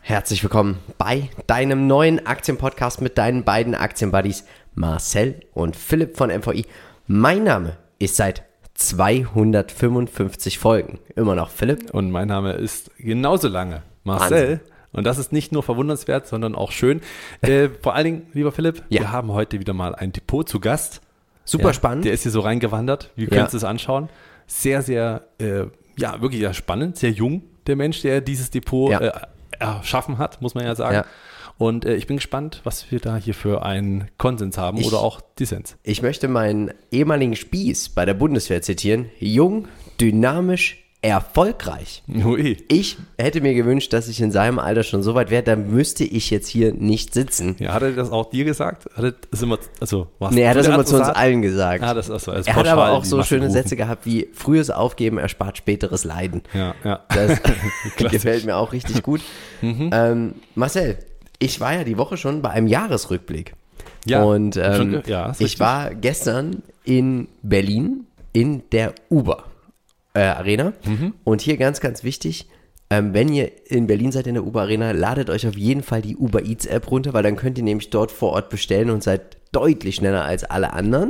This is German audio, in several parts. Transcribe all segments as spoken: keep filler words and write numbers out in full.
Herzlich willkommen bei deinem neuen Aktienpodcast mit deinen beiden Aktienbuddies Marcel und Philipp von M V I. Mein Name ist seit zweihundertfünfundfünfzig Folgen immer noch Philipp. Und mein Name ist genauso lange Marcel. Wahnsinn. Und das ist nicht nur verwundernswert, sondern auch schön. Äh, vor allen Dingen, lieber Philipp, ja. wir haben heute wieder mal ein Depot zu Gast. Super ja, spannend. Der ist hier so reingewandert. Wir können uns ja. das anschauen. Sehr, sehr, äh, ja, wirklich sehr spannend, sehr jung, der Mensch, der dieses Depot ja. äh, erschaffen hat, muss man ja sagen. Ja. Und äh, ich bin gespannt, was wir da hier für einen Konsens haben ich, oder auch Dissens. Ich möchte meinen ehemaligen Spieß bei der Bundeswehr zitieren. Jung, dynamisch, erfolgreich. Ui. Ich hätte mir gewünscht, dass ich in seinem Alter schon so weit wäre, da müsste ich jetzt hier nicht sitzen. Ja, hat er das auch dir gesagt? Hat er das immer, also, was nee, er hat das immer zu uns allen gesagt. Ah, das ist so, er hat aber auch so schöne Sätze gehabt wie, frühes Aufgeben erspart späteres Leiden. Ja, ja. Das gefällt mir auch richtig gut. mhm. ähm, Marcel, ich war ja die Woche schon bei einem Jahresrückblick. Ja, und ähm, schon, ja, ich war gestern in Berlin in der Uber äh, Arena. Mhm. Und hier ganz, ganz wichtig, ähm, wenn ihr in Berlin seid in der Uber Arena, ladet euch auf jeden Fall die Uber Eats App runter, weil dann könnt ihr nämlich dort vor Ort bestellen und seid deutlich schneller als alle anderen.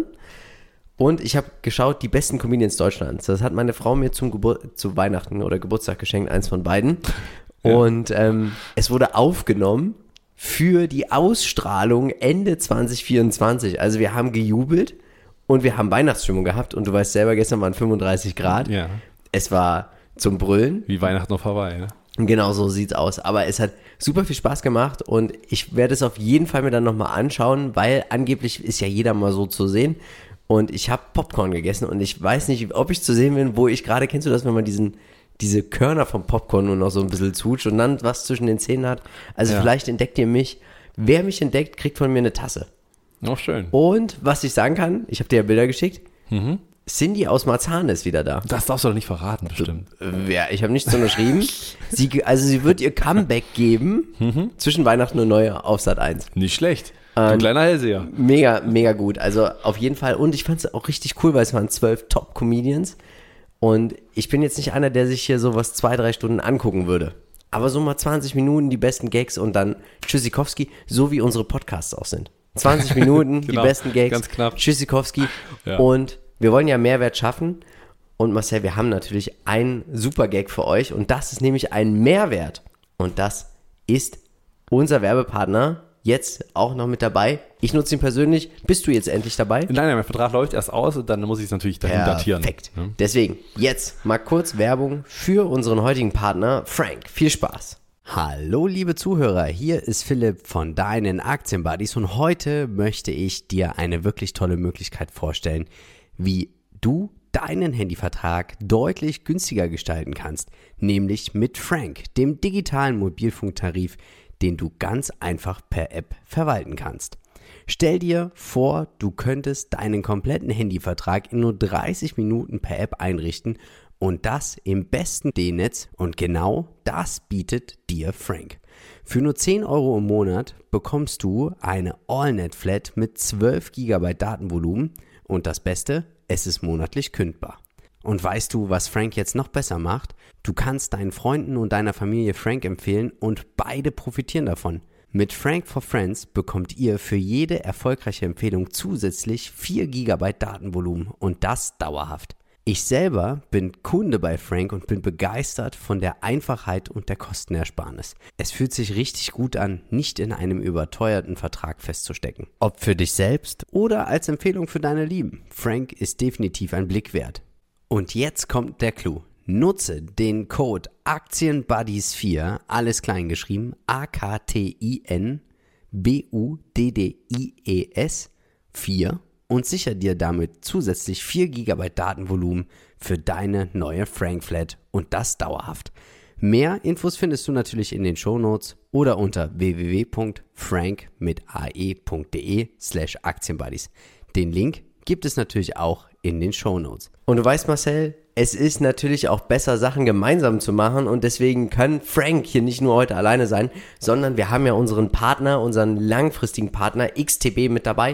Und ich habe geschaut, die besten Comedians Deutschlands. Das hat meine Frau mir zum Gebur- zu Weihnachten oder Geburtstag geschenkt, eins von beiden. Ja. Und ähm, es wurde aufgenommen für die Ausstrahlung Ende zwanzig vierundzwanzig. Also wir haben gejubelt und wir haben Weihnachtsstimmung gehabt. Und du weißt selber, gestern waren fünfunddreißig Grad. Ja. Es war zum Brüllen. Wie Weihnachten auf Hawaii, ne? Genau so sieht's aus. Aber es hat super viel Spaß gemacht und ich werde es auf jeden Fall mir dann nochmal anschauen, weil angeblich ist ja jeder mal so zu sehen. Und ich habe Popcorn gegessen und ich weiß nicht, ob ich zu sehen bin, wo ich gerade, kennst du das, wenn man diesen diese Körner vom Popcorn nur noch so ein bisschen zutscht und dann was zwischen den Zähnen hat. Also ja. Vielleicht entdeckt ihr mich. Wer mich entdeckt, kriegt von mir eine Tasse. Auch schön. Und was ich sagen kann, ich habe dir ja Bilder geschickt, mhm. Cindy aus Marzahn ist wieder da. Das darfst du doch nicht verraten, bestimmt. Ja, ich habe nichts unterschrieben. sie, also sie wird ihr Comeback geben mhm. zwischen Weihnachten und Neujahr auf Sat eins. Nicht schlecht. Ein ähm, kleiner Hellseher. Mega, mega gut. Also auf jeden Fall. Und ich fand es auch richtig cool, weil es waren zwölf Top-Comedians. Und ich bin jetzt nicht einer, der sich hier sowas zwei, drei Stunden angucken würde. Aber so mal zwanzig Minuten die besten Gags und dann Tschüssikowski, so wie unsere Podcasts auch sind. zwanzig Minuten genau, die besten Gags, ganz knapp. Tschüssikowski. Ja. Und wir wollen ja Mehrwert schaffen. Und Marcel, wir haben natürlich einen super Gag für euch. Und das ist nämlich ein Mehrwert. Und das ist unser Werbepartner. Jetzt auch noch mit dabei. Ich nutze ihn persönlich. Bist du jetzt endlich dabei? Nein, nein, mein Vertrag läuft erst aus und dann muss ich es natürlich dahin datieren. Perfekt. Ja. Deswegen jetzt mal kurz Werbung für unseren heutigen Partner Frank. Viel Spaß. Hallo liebe Zuhörer, hier ist Philipp von deinen Aktienbuddies und heute möchte ich dir eine wirklich tolle Möglichkeit vorstellen, wie du deinen Handyvertrag deutlich günstiger gestalten kannst, nämlich mit Frank, dem digitalen Mobilfunktarif, den du ganz einfach per App verwalten kannst. Stell dir vor, du könntest deinen kompletten Handyvertrag in nur dreißig Minuten per App einrichten und das im besten D-Netz und genau das bietet dir Frank. Für nur zehn Euro im Monat bekommst du eine AllNet-Flat mit zwölf Gigabyte Datenvolumen und das Beste, es ist monatlich kündbar. Und weißt du, was Frank jetzt noch besser macht? Du kannst deinen Freunden und deiner Familie Frank empfehlen und beide profitieren davon. Mit Frank for Friends bekommt ihr für jede erfolgreiche Empfehlung zusätzlich vier Gigabyte Datenvolumen und das dauerhaft. Ich selber bin Kunde bei Frank und bin begeistert von der Einfachheit und der Kostenersparnis. Es fühlt sich richtig gut an, nicht in einem überteuerten Vertrag festzustecken. Ob für dich selbst oder als Empfehlung für deine Lieben. Frank ist definitiv ein Blick wert. Und jetzt kommt der Clou. Nutze den Code Aktienbuddies vier, alles klein geschrieben, A K T I N B U D D I E S vier und sicher dir damit zusätzlich vier Gigabyte Datenvolumen für deine neue Frank-Flat und das dauerhaft. Mehr Infos findest du natürlich in den Shownotes oder unter w w w punkt frank mit ae punkt de slash Aktienbuddies. Den Link gibt es natürlich auch in den Shownotes. Und du weißt, Marcel, es ist natürlich auch besser, Sachen gemeinsam zu machen und deswegen kann Frank hier nicht nur heute alleine sein, sondern wir haben ja unseren Partner, unseren langfristigen Partner X T B mit dabei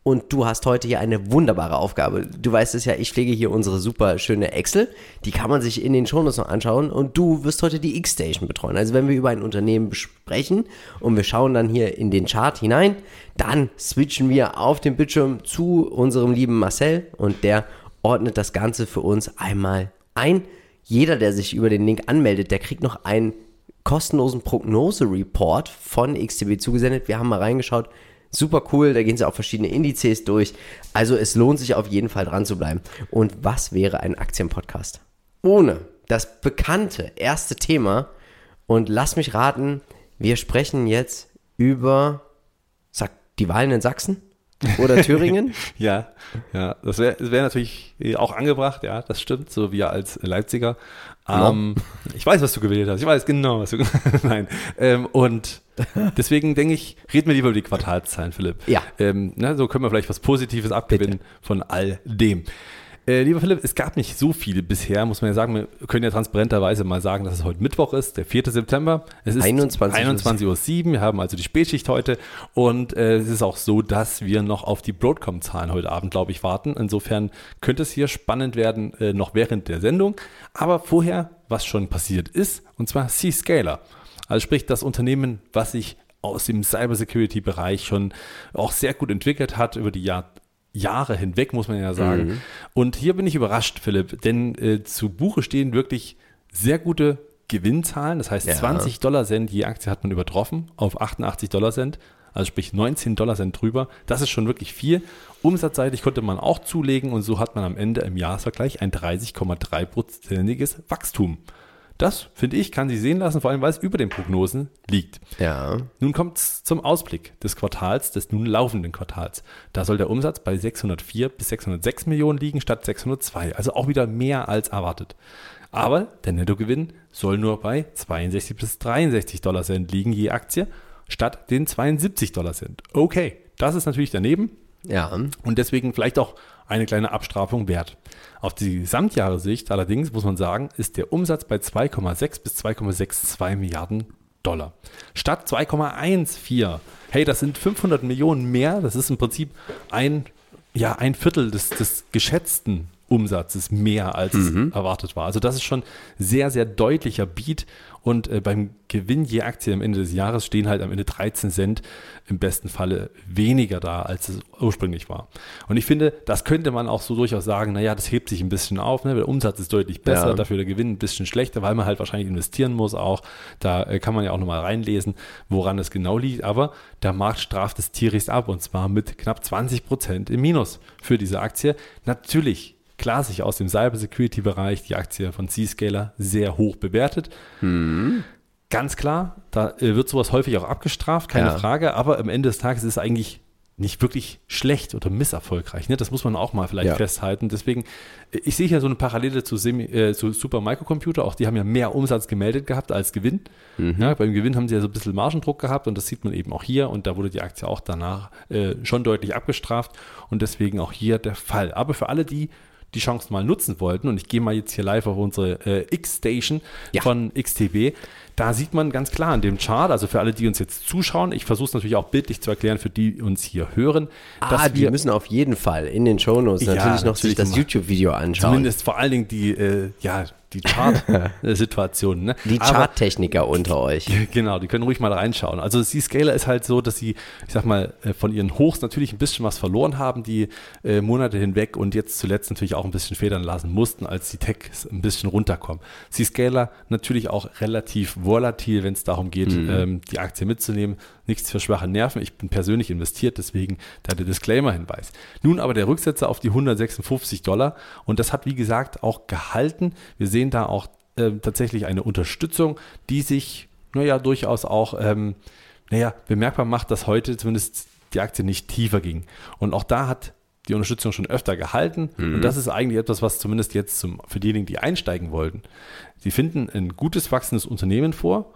Und du hast heute hier eine wunderbare Aufgabe. Du weißt es ja, ich pflege hier unsere super schöne Excel. Die kann man sich in den Shownotes noch anschauen. Und du wirst heute die X-Station betreuen. Also wenn wir über ein Unternehmen besprechen und wir schauen dann hier in den Chart hinein, dann switchen wir auf dem Bildschirm zu unserem lieben Marcel. Und der ordnet das Ganze für uns einmal ein. Jeder, der sich über den Link anmeldet, der kriegt noch einen kostenlosen Prognose-Report von X T B zugesendet. Wir haben mal reingeschaut. Super cool, da gehen sie auch verschiedene Indizes durch. Also es lohnt sich auf jeden Fall dran zu bleiben. Und was wäre ein Aktienpodcast ohne das bekannte erste Thema? Und lass mich raten, wir sprechen jetzt über sag, die Wahlen in Sachsen oder Thüringen? ja, ja, das wäre wär natürlich auch angebracht, ja, das stimmt, so wie als Leipziger. Ähm, no. Ich weiß, was du gewählt hast. Ich weiß genau, was du Nein. Ähm, und deswegen denke ich, reden wir lieber über die Quartalszahlen, Philipp. Ja. Ähm, na, so können wir vielleicht was Positives abgewinnen Bitte. von all dem. Äh, lieber Philipp, es gab nicht so viele bisher, muss man ja sagen. Wir können ja transparenterweise mal sagen, dass es heute Mittwoch ist, der vierten September. Es ist einundzwanzig Uhr sieben. Wir haben also die Spätschicht heute. Und äh, es ist auch so, dass wir noch auf die Broadcom-Zahlen heute Abend, glaube ich, warten. Insofern könnte es hier spannend werden, äh, noch während der Sendung. Aber vorher, was schon passiert ist, und zwar Zscaler. Also sprich, das Unternehmen, was sich aus dem Cybersecurity-Bereich schon auch sehr gut entwickelt hat über die Jahr, Jahre hinweg, muss man ja sagen. Mhm. Und hier bin ich überrascht, Philipp, denn äh, zu Buche stehen wirklich sehr gute Gewinnzahlen. Das heißt, ja. zwanzig Dollar Cent je Aktie hat man übertroffen auf achtundachtzig Dollar Cent. Also sprich neunzehn Dollar Cent drüber. Das ist schon wirklich viel. Umsatzseitig konnte man auch zulegen und so hat man am Ende im Jahresvergleich ein dreißig Komma drei prozentiges Wachstum. Das, finde ich, kann sich sehen lassen, vor allem, weil es über den Prognosen liegt. Ja. Nun kommt es zum Ausblick des Quartals, des nun laufenden Quartals. Da soll der Umsatz bei sechshundertvier bis sechshundertsechs Millionen liegen, statt sechshundertzwei. Also auch wieder mehr als erwartet. Aber der Nettogewinn soll nur bei zweiundsechzig bis dreiundsechzig Dollar Cent liegen je Aktie, statt den zweiundsiebzig Dollar Cent. Okay, das ist natürlich daneben. Ja. Und deswegen vielleicht auch eine kleine Abstrafung wert. Auf die Gesamtjahressicht allerdings, muss man sagen, ist der Umsatz bei zwei Komma sechs bis zwei Komma zweiundsechzig Milliarden Dollar. Statt zwei Komma vierzehn. Hey, das sind fünfhundert Millionen mehr. Das ist im Prinzip ein, ja, ein Viertel des, des geschätzten Umsatzes mehr, als mhm. erwartet war. Also das ist schon sehr, sehr deutlicher Beat. Und äh, beim Gewinn je Aktie am Ende des Jahres stehen halt am Ende dreizehn Cent im besten Falle weniger da, als es ursprünglich war. Und ich finde, das könnte man auch so durchaus sagen, naja, das hebt sich ein bisschen auf, ne? Der Umsatz ist deutlich besser, ja. Dafür der Gewinn ein bisschen schlechter, weil man halt wahrscheinlich investieren muss auch. Da äh, kann man ja auch nochmal reinlesen, woran es genau liegt. Aber der Markt straft es tierisch ab und zwar mit knapp zwanzig Prozent im Minus für diese Aktie. Natürlich klar sich aus dem Cybersecurity-Bereich die Aktie von Zscaler sehr hoch bewertet. Hm. Ganz klar, da wird sowas häufig auch abgestraft, keine ja. Frage, aber am Ende des Tages ist es eigentlich nicht wirklich schlecht oder misserfolgreich. Ne? Das muss man auch mal vielleicht ja. festhalten. Deswegen, ich sehe hier so eine Parallele zu, Semi, äh, zu Super Microcomputer. Auch die haben ja mehr Umsatz gemeldet gehabt als Gewinn. Mhm. Ja, beim Gewinn haben sie ja so ein bisschen Margendruck gehabt und das sieht man eben auch hier. Und da wurde die Aktie auch danach äh, schon deutlich abgestraft und deswegen auch hier der Fall. Aber für alle, die die Chance mal nutzen wollten, und ich gehe mal jetzt hier live auf unsere äh, X-Station ja. von X T B, da sieht man ganz klar in dem Chart, also für alle, die uns jetzt zuschauen, ich versuche es natürlich auch bildlich zu erklären, für die uns hier hören. Ah, dass die wir, müssen auf jeden Fall in den Shownotes ja, natürlich noch natürlich sich das YouTube-Video anschauen. Zumindest vor allen Dingen die, äh, ja, die Chart-Situationen. Ne? Die Chart-Techniker unter euch. Genau, die können ruhig mal reinschauen. Also Zscaler ist halt so, dass sie, ich sag mal, von ihren Hochs natürlich ein bisschen was verloren haben, die äh, Monate hinweg und jetzt zuletzt natürlich auch ein bisschen federn lassen mussten, als die Techs ein bisschen runterkommen. Zscaler natürlich auch relativ volatil, wenn es darum geht, mhm. ähm, die Aktie mitzunehmen. Nichts für schwache Nerven. Ich bin persönlich investiert, deswegen da der Disclaimer-Hinweis. Nun aber der Rücksetzer auf die hundertsechsundfünfzig Dollar und das hat, wie gesagt, auch gehalten. Wir sehen da auch äh, tatsächlich eine Unterstützung, die sich, naja, durchaus auch, ähm, naja, bemerkbar macht, dass heute zumindest die Aktie nicht tiefer ging. Und auch da hat die Unterstützung schon öfter gehalten. Mhm. Und das ist eigentlich etwas, was zumindest jetzt zum, für diejenigen, die einsteigen wollten. Sie finden ein gutes, wachsendes Unternehmen vor.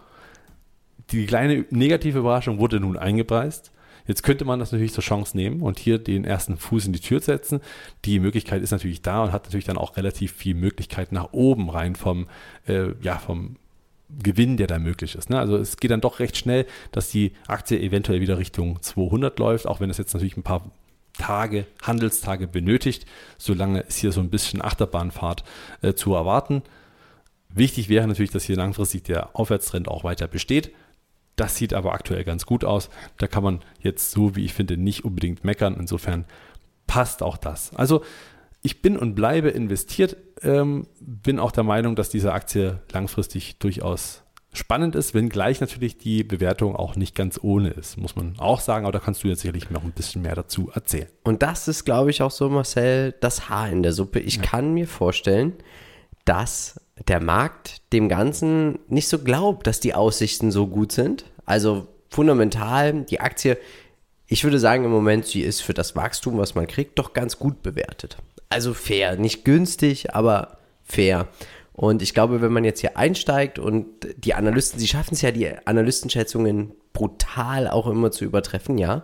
Die kleine negative Überraschung wurde nun eingepreist. Jetzt könnte man das natürlich zur Chance nehmen und hier den ersten Fuß in die Tür setzen. Die Möglichkeit ist natürlich da und hat natürlich dann auch relativ viel Möglichkeit nach oben rein vom, äh, ja, vom Gewinn, der da möglich ist. Ne? Also es geht dann doch recht schnell, dass die Aktie eventuell wieder Richtung zweihundert läuft, auch wenn es jetzt natürlich ein paar Tage, Handelstage benötigt. Solange ist hier so ein bisschen Achterbahnfahrt äh, zu erwarten. Wichtig wäre natürlich, dass hier langfristig der Aufwärtstrend auch weiter besteht. Das sieht aber aktuell ganz gut aus. Da kann man jetzt so, wie ich finde, nicht unbedingt meckern. Insofern passt auch das. Also ich bin und bleibe investiert, ähm, bin auch der Meinung, dass diese Aktie langfristig durchaus spannend ist, wenngleich natürlich die Bewertung auch nicht ganz ohne ist, muss man auch sagen, aber da kannst du jetzt sicherlich noch ein bisschen mehr dazu erzählen. Und das ist, glaube ich, auch so, Marcel, das Haar in der Suppe. Ich ja. kann mir vorstellen, dass der Markt dem Ganzen nicht so glaubt, dass die Aussichten so gut sind. Also fundamental, die Aktie, ich würde sagen im Moment, sie ist für das Wachstum, was man kriegt, doch ganz gut bewertet. Also fair, nicht günstig, aber fair. Und ich glaube, wenn man jetzt hier einsteigt und die Analysten, sie schaffen es ja, die Analystenschätzungen brutal auch immer zu übertreffen, ja,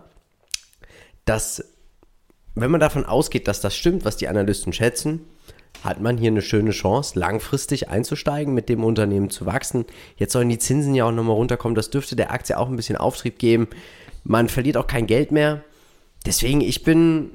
dass, wenn man davon ausgeht, dass das stimmt, was die Analysten schätzen, hat man hier eine schöne Chance, langfristig einzusteigen, mit dem Unternehmen zu wachsen. Jetzt sollen die Zinsen ja auch nochmal runterkommen, das dürfte der Aktie auch ein bisschen Auftrieb geben. Man verliert auch kein Geld mehr. Deswegen, ich bin,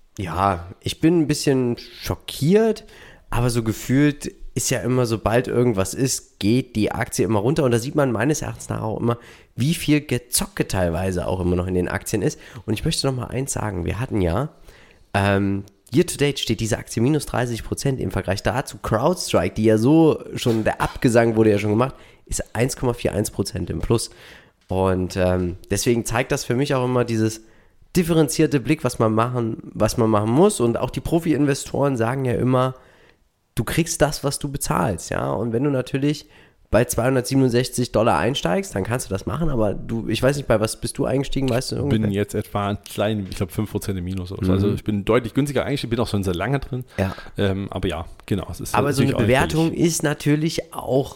ja, ich bin ein bisschen schockiert, aber so gefühlt ist ja immer, sobald irgendwas ist, geht die Aktie immer runter. Und da sieht man meines Erachtens nach auch immer, wie viel Gezocke teilweise auch immer noch in den Aktien ist. Und ich möchte noch mal eins sagen, wir hatten ja, ähm, year to date steht diese Aktie minus dreißig Prozent im Vergleich dazu. CrowdStrike, die ja so schon, der Abgesang wurde ja schon gemacht, ist eins Komma einundvierzig Prozent im Plus. Und ähm, deswegen zeigt das für mich auch immer dieses differenzierte Blick, was man machen, was man machen muss. Und auch die Profi-Investoren sagen ja immer, du kriegst das, was du bezahlst, ja. Und wenn du natürlich bei zweihundertsiebenundsechzig Dollar einsteigst, dann kannst du das machen, aber du, ich weiß nicht, bei was bist du eingestiegen, weißt du ungefähr? Ich bin jetzt etwa ein klein, ich glaube fünf Prozent im Minus oder so. Mhm. Also ich bin deutlich günstiger eingestiegen, bin auch schon sehr lange drin. Ja. Ähm, aber ja, genau. Es ist aber so eine Bewertung ist natürlich auch,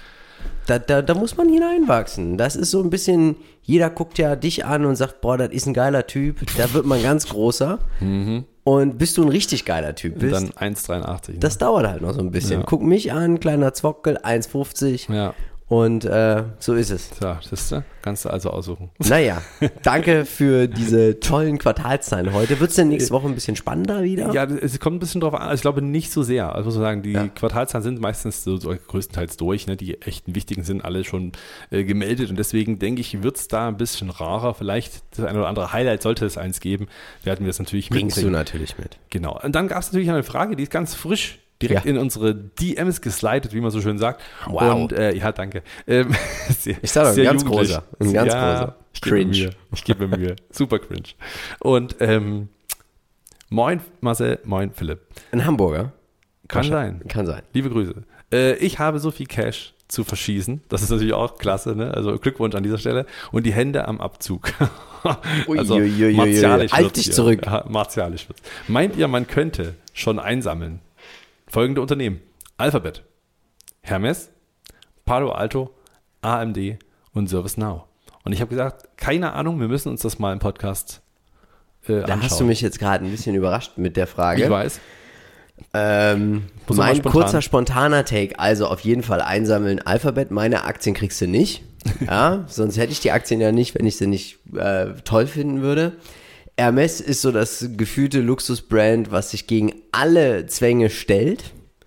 da, da, da muss man hineinwachsen. Das ist so ein bisschen, jeder guckt ja dich an und sagt, boah, das ist ein geiler Typ, da wird man ganz großer. Mhm. Und bis du ein richtig geiler Typ bist, und dann eins Komma dreiundachtzig. Ne? Das dauert halt noch so ein bisschen. Ja. Guck mich an, kleiner Zwockel, eins Komma fünfzig. Ja. Und äh, so ist es. Ja, das ist, kannst du also aussuchen. Naja, danke für diese tollen Quartalszahlen heute. Wird es denn nächste Woche ein bisschen spannender wieder? Ja, es kommt ein bisschen drauf an. Also ich glaube nicht so sehr. Also muss man sagen, die ja. Quartalszahlen sind meistens so, so größtenteils durch. Ne? Die echten wichtigen sind alle schon äh, gemeldet. Und deswegen denke ich, wird es da ein bisschen rarer. Vielleicht das eine oder andere Highlight sollte es eins geben. Werden wir es natürlich mitkriegen. Bringst du natürlich mit. Genau. Und dann gab es natürlich eine Frage, die ist ganz frisch. Direkt ja. in unsere D Ms geslidet, wie man so schön sagt. Wow. Und äh, ja, danke. Ähm, sehr, ich sage ein ganz großer. Ein ganz ja, großer. Ich cringe. Gebe ich gebe mir Mühe. Super cringe. Und ähm, moin Marcel, moin Philipp. Ein Hamburger? Kann sein. Kann sein. Liebe Grüße. Äh, ich habe so viel Cash zu verschießen. Das ist natürlich auch klasse, ne? Also Glückwunsch an dieser Stelle. Und die Hände am Abzug. Also ui, ui, ui, martialisch halt dich hier. zurück. Ja, martialisch wird's. Meint ihr, man könnte schon einsammeln? Folgende Unternehmen: Alphabet, Hermes, Palo Alto, A M D und ServiceNow. Und ich habe gesagt, keine Ahnung, wir müssen uns das mal im Podcast äh, anschauen. Da hast du mich jetzt gerade ein bisschen überrascht mit der Frage. Ich weiß. Ähm, mein spontan. kurzer, spontaner Take, also auf jeden Fall einsammeln Alphabet. Meine Aktien kriegst du nicht. Ja, sonst hätte ich die Aktien ja nicht, wenn ich sie nicht äh, toll finden würde. Hermes ist so das gefühlte Luxusbrand, was sich gegen alle Zwänge stellt.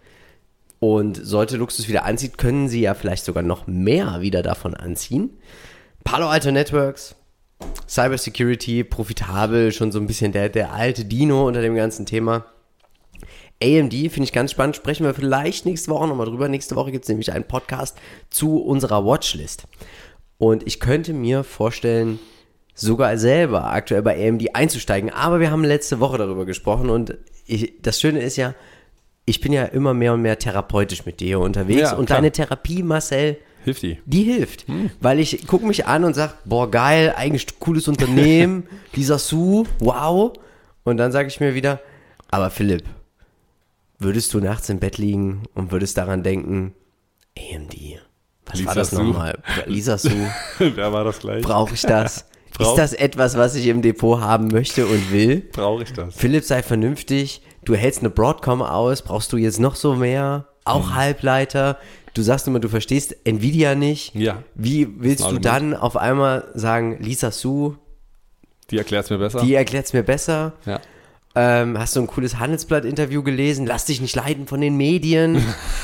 Und sollte Luxus wieder anziehen, können sie ja vielleicht sogar noch mehr wieder davon anziehen. Palo Alto Networks, Cybersecurity, profitabel, schon so ein bisschen der, der alte Dino unter dem ganzen Thema. A M D finde ich ganz spannend, sprechen wir vielleicht nächste Woche nochmal drüber. Nächste Woche gibt es nämlich einen Podcast zu unserer Watchlist. Und ich könnte mir vorstellen, sogar selber aktuell bei A M D einzusteigen. Aber wir haben letzte Woche darüber gesprochen und ich, das Schöne ist ja, ich bin ja immer mehr und mehr therapeutisch mit dir unterwegs. Ja, und klar. Deine Therapie, Marcel, hilft die. Die hilft. Hm. Weil ich gucke mich an und sage, boah, geil, eigentlich cooles Unternehmen, dieser Su, wow. Und dann sage ich mir wieder, aber Philipp, würdest du nachts im Bett liegen und würdest daran denken, A M D, was Lisa war das nochmal? Lisa Su. Wer war das gleich? Brauche ich das? Ist das etwas, was ich im Depot haben möchte und will? Brauche ich das? Philipp, sei vernünftig. Du hältst eine Broadcom aus. Brauchst du jetzt noch so mehr? Auch hm. Halbleiter. Du sagst immer, du verstehst Nvidia nicht. Ja. Wie willst du dann auf einmal sagen, Lisa Su, Die erklärt es mir besser. Die erklärt es mir besser. Ja. Ähm, hast du ein cooles Handelsblatt-Interview gelesen? Lass dich nicht leiten von den Medien.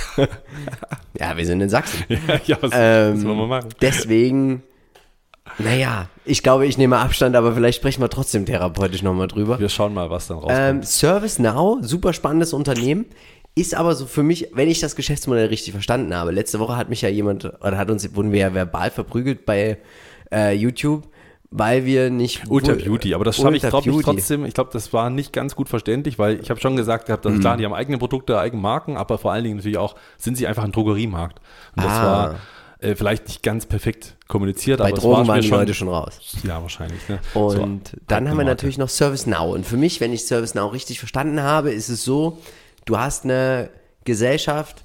Ja, wir sind in Sachsen. Ja, ja was, ähm, was wollen wir machen? Deswegen, naja, ich glaube, ich nehme Abstand, aber vielleicht sprechen wir trotzdem therapeutisch nochmal drüber. Wir schauen mal, was dann rauskommt. Ähm, ServiceNow, super spannendes Unternehmen. Ist aber so für mich, wenn ich das Geschäftsmodell richtig verstanden habe. Letzte Woche hat mich ja jemand, oder hat uns, wurden wir ja verbal verprügelt bei äh, YouTube, weil wir nicht... Ultra Beauty, aber das schaffe ich, glaube ich, Beauty. trotzdem. Ich glaube, das war nicht ganz gut verständlich, weil ich habe schon gesagt gehabt, dass, mhm. klar, die haben eigene Produkte, eigene Marken, aber vor allen Dingen natürlich auch, sind sie einfach ein Drogeriemarkt. Und das ah. war äh, vielleicht nicht ganz perfekt kommuniziert, bei aber Drogen es war waren die schon, Leute schon raus. Ja, wahrscheinlich. Ne? Und so, dann haben wir natürlich noch ServiceNow. Und für mich, wenn ich ServiceNow richtig verstanden habe, ist es so, du hast eine Gesellschaft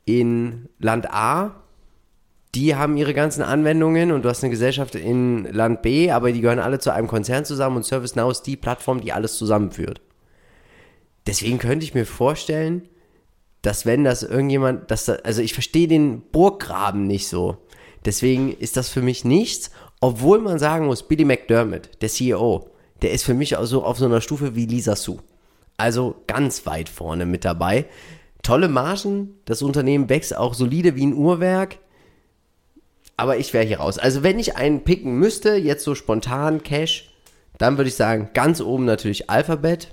in Land A, die haben ihre ganzen Anwendungen und du hast eine Gesellschaft in Land B, aber die gehören alle zu einem Konzern zusammen und ServiceNow ist die Plattform, die alles zusammenführt. Deswegen könnte ich mir vorstellen, dass wenn das irgendjemand, dass das, also ich verstehe den Burggraben nicht so. Deswegen ist das für mich nichts, obwohl man sagen muss, Billy McDermott, der C E O, der ist für mich auch so auf so einer Stufe wie Lisa Su. Also ganz weit vorne mit dabei. Tolle Margen, das Unternehmen wächst auch solide wie ein Uhrwerk, aber ich wäre hier raus. Also wenn ich einen picken müsste, jetzt so spontan Cash, dann würde ich sagen, ganz oben natürlich Alphabet,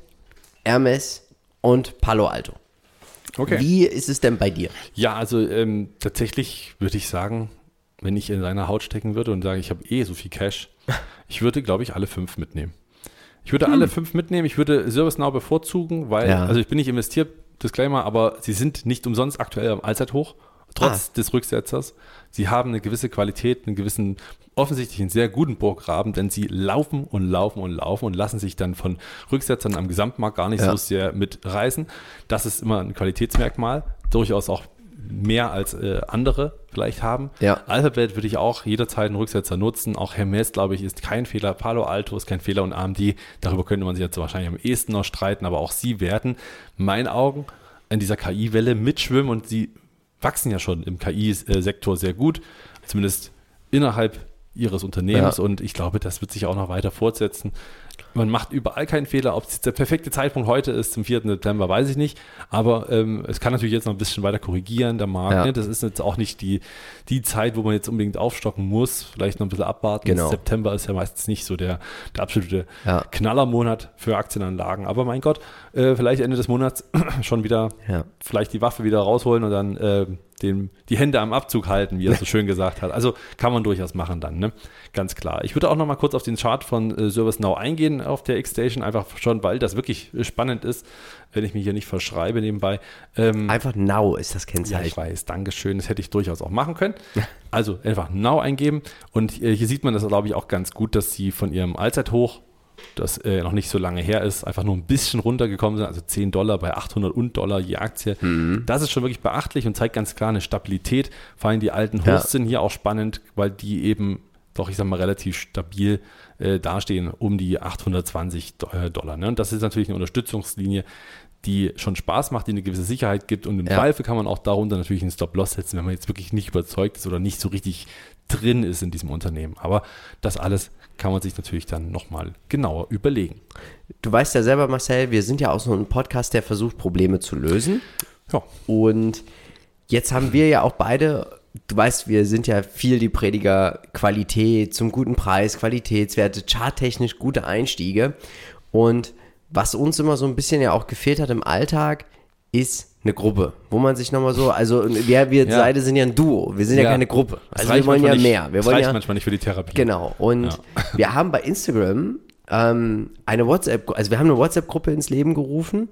Hermes und Palo Alto. Okay. Wie ist es denn bei dir? Ja, also ähm, tatsächlich würde ich sagen, wenn ich in deiner Haut stecken würde und sage, ich habe eh so viel Cash, ich würde, glaube ich, alle fünf mitnehmen. Ich würde hm. alle fünf mitnehmen, ich würde ServiceNow bevorzugen, weil, ja. also ich bin nicht investiert, Disclaimer, aber sie sind nicht umsonst aktuell am Allzeithoch, trotz ah. des Rücksetzers. Sie haben eine gewisse Qualität, einen gewissen, offensichtlich einen sehr guten Burggraben, denn sie laufen und laufen und laufen und lassen sich dann von Rücksetzern am Gesamtmarkt gar nicht ja. so sehr mitreißen. Das ist immer ein Qualitätsmerkmal, durchaus auch mehr als äh, andere vielleicht haben. Ja. Alphabet würde ich auch jederzeit einen Rücksetzer nutzen. Auch Hermes, glaube ich, ist kein Fehler. Palo Alto ist kein Fehler und A M D, darüber könnte man sich jetzt wahrscheinlich am ehesten noch streiten, aber auch sie werden in meinen Augen an dieser K I-Welle mitschwimmen und sie wachsen ja schon im K I-Sektor sehr gut, zumindest innerhalb ihres Unternehmens ja. und ich glaube, das wird sich auch noch weiter fortsetzen. Man macht überall keinen Fehler. Ob es der perfekte Zeitpunkt heute ist, zum vierten September, weiß ich nicht. Aber ähm, es kann natürlich jetzt noch ein bisschen weiter korrigieren, der Markt. Ja. Ne? Das ist jetzt auch nicht die, die Zeit, wo man jetzt unbedingt aufstocken muss. Vielleicht noch ein bisschen abwarten. Genau. September ist ja meistens nicht so der, der absolute ja. Knallermonat für Aktienanlagen. Aber mein Gott, äh, vielleicht Ende des Monats schon wieder, ja. vielleicht die Waffe wieder rausholen und dann äh, den, die Hände am Abzug halten, wie er so schön gesagt hat. Also kann man durchaus machen dann, ne? Ganz klar. Ich würde auch noch mal kurz auf den Chart von äh, ServiceNow eingehen auf der X-Station, einfach schon, weil das wirklich spannend ist, wenn ich mich hier nicht verschreibe nebenbei. Ähm, einfach Now ist das Kennzeichen. Ja, ich weiß, Dankeschön, das hätte ich durchaus auch machen können. Also einfach Now eingeben und äh, hier sieht man das, glaube ich, auch ganz gut, dass sie von ihrem Allzeithoch, das äh, noch nicht so lange her ist, einfach nur ein bisschen runtergekommen sind, also zehn Dollar bei achthundert und Dollar je Aktie. Mhm. Das ist schon wirklich beachtlich und zeigt ganz klar eine Stabilität. Vor allem die alten Hochs ja. sind hier auch spannend, weil die eben doch, ich sag mal, relativ stabil äh, dastehen, um die achthundertzwanzig Dollar. Ne? Und das ist natürlich eine Unterstützungslinie, die schon Spaß macht, die eine gewisse Sicherheit gibt und im ja. Zweifel kann man auch darunter natürlich einen Stop-Loss setzen, wenn man jetzt wirklich nicht überzeugt ist oder nicht so richtig drin ist in diesem Unternehmen. Aber das alles kann man sich natürlich dann nochmal genauer überlegen. Du weißt ja selber, Marcel, wir sind ja auch so ein Podcast, der versucht, Probleme zu lösen. Ja. Und jetzt haben wir ja auch beide, du weißt, wir sind ja viel die Prediger Qualität zum guten Preis, Qualitätswerte, charttechnisch gute Einstiege. Und was uns immer so ein bisschen ja auch gefehlt hat im Alltag, ist eine Gruppe, wo man sich nochmal so, also wir, wir ja. beide sind ja ein Duo, wir sind ja, ja keine Gruppe. Also wir wollen ja nicht, mehr. Wir das wollen reicht ja, manchmal nicht für die Therapie. Genau. Und ja. wir haben bei Instagram ähm, eine WhatsApp, also wir haben eine WhatsApp-Gruppe ins Leben gerufen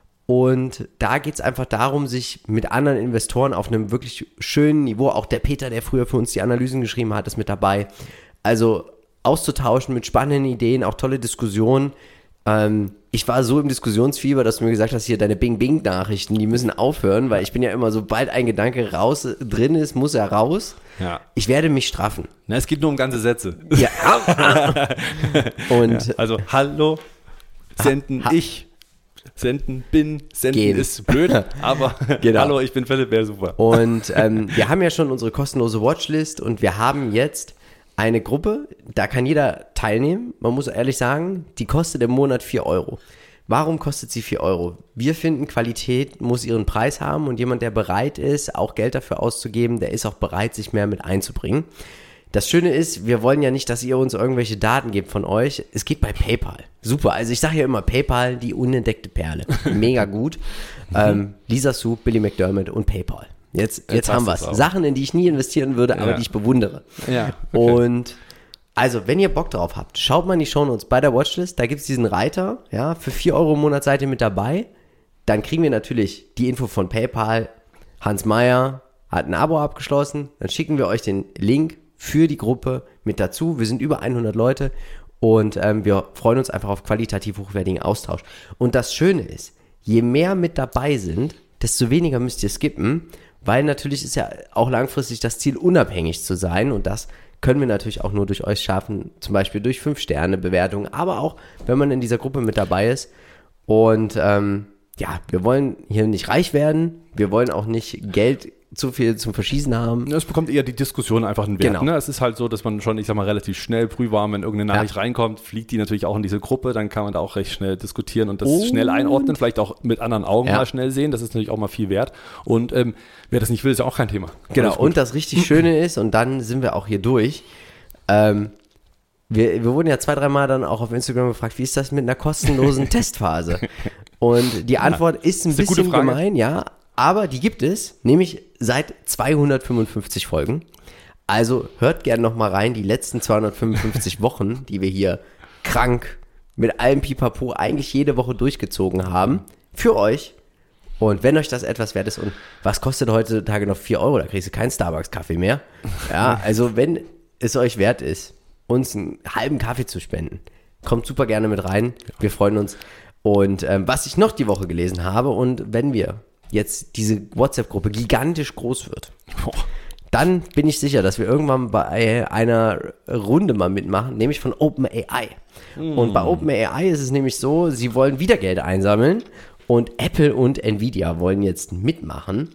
und da geht es einfach darum, sich mit anderen Investoren auf einem wirklich schönen Niveau, auch der Peter, der früher für uns die Analysen geschrieben hat, ist mit dabei, also auszutauschen mit spannenden Ideen, auch tolle Diskussionen. Ähm, ich war so im Diskussionsfieber, dass du mir gesagt hast, hier deine Bing-Bing-Nachrichten, die müssen aufhören, weil ich bin ja immer, sobald ein Gedanke raus drin ist, muss er raus. Ja. Ich werde mich straffen. Na, es geht nur um ganze Sätze. Ja. Und ja, also, hallo, senden ha, ha. ich, senden bin, senden Gehen. ist blöd, aber genau. Hallo, ich bin Philipp, wäre super. Und ähm, wir haben ja schon unsere kostenlose Watchlist und wir haben jetzt eine Gruppe, da kann jeder teilnehmen. Man muss ehrlich sagen, die kostet im Monat vier Euro. Warum kostet sie vier Euro? Wir finden, Qualität muss ihren Preis haben und jemand, der bereit ist, auch Geld dafür auszugeben, der ist auch bereit, sich mehr mit einzubringen. Das Schöne ist, wir wollen ja nicht, dass ihr uns irgendwelche Daten gebt von euch. Es geht bei PayPal. Super, also ich sage ja immer, PayPal, die unentdeckte Perle. Mega gut. ähm, Lisa Su, Billy McDermott und PayPal. Jetzt, jetzt, jetzt haben wir es. Sachen, in die ich nie investieren würde, aber ja. die ich bewundere. Ja, okay. Und also, wenn ihr Bock drauf habt, schaut mal in die Shownotes bei der Watchlist, da gibt es diesen Reiter, ja, für vier Euro im Monat seid ihr mit dabei, dann kriegen wir natürlich die Info von PayPal, Hans Meyer hat ein Abo abgeschlossen, dann schicken wir euch den Link für die Gruppe mit dazu, wir sind über hundert Leute und ähm, wir freuen uns einfach auf qualitativ hochwertigen Austausch. Und das Schöne ist, je mehr mit dabei sind, desto weniger müsst ihr skippen, weil natürlich ist ja auch langfristig das Ziel, unabhängig zu sein und das können wir natürlich auch nur durch euch schaffen, zum Beispiel durch fünf Sterne Bewertungen, aber auch, wenn man in dieser Gruppe mit dabei ist. Und ähm, ja, wir wollen hier nicht reich werden, wir wollen auch nicht Geld zu viel zum Verschießen haben. Es bekommt eher die Diskussion einfach einen Wert. Genau. Ne? Es ist halt so, dass man schon, ich sag mal, relativ schnell prühwarm, wenn irgendeine Nachricht ja. reinkommt, fliegt die natürlich auch in diese Gruppe, dann kann man da auch recht schnell diskutieren und das oh. schnell einordnen, vielleicht auch mit anderen Augen ja. mal schnell sehen, das ist natürlich auch mal viel wert. Und ähm, wer das nicht will, ist ja auch kein Thema. Genau, und das richtig Schöne ist, und dann sind wir auch hier durch, ähm, wir, wir wurden ja zwei, dreimal dann auch auf Instagram gefragt, wie ist das mit einer kostenlosen Testphase? Und die Antwort ja, ist ein ist bisschen gemein, ja, aber die gibt es, nämlich seit zweihundertfünfundfünfzig Folgen. Also hört gerne nochmal rein, die letzten zweihundertfünfundfünfzig Wochen, die wir hier krank mit allem Pipapo eigentlich jede Woche durchgezogen haben, für euch. Und wenn euch das etwas wert ist und was kostet heutzutage noch vier Euro, da kriegst du keinen Starbucks-Kaffee mehr. Ja, also wenn es euch wert ist, uns einen halben Kaffee zu spenden, kommt super gerne mit rein. Wir freuen uns. Und ähm, was ich noch die Woche gelesen habe und wenn wir jetzt diese WhatsApp-Gruppe gigantisch groß wird, Boah. dann bin ich sicher, dass wir irgendwann bei einer Runde mal mitmachen, nämlich von OpenAI. Mm. Und bei OpenAI ist es nämlich so, sie wollen wieder Geld einsammeln und Apple und Nvidia wollen jetzt mitmachen.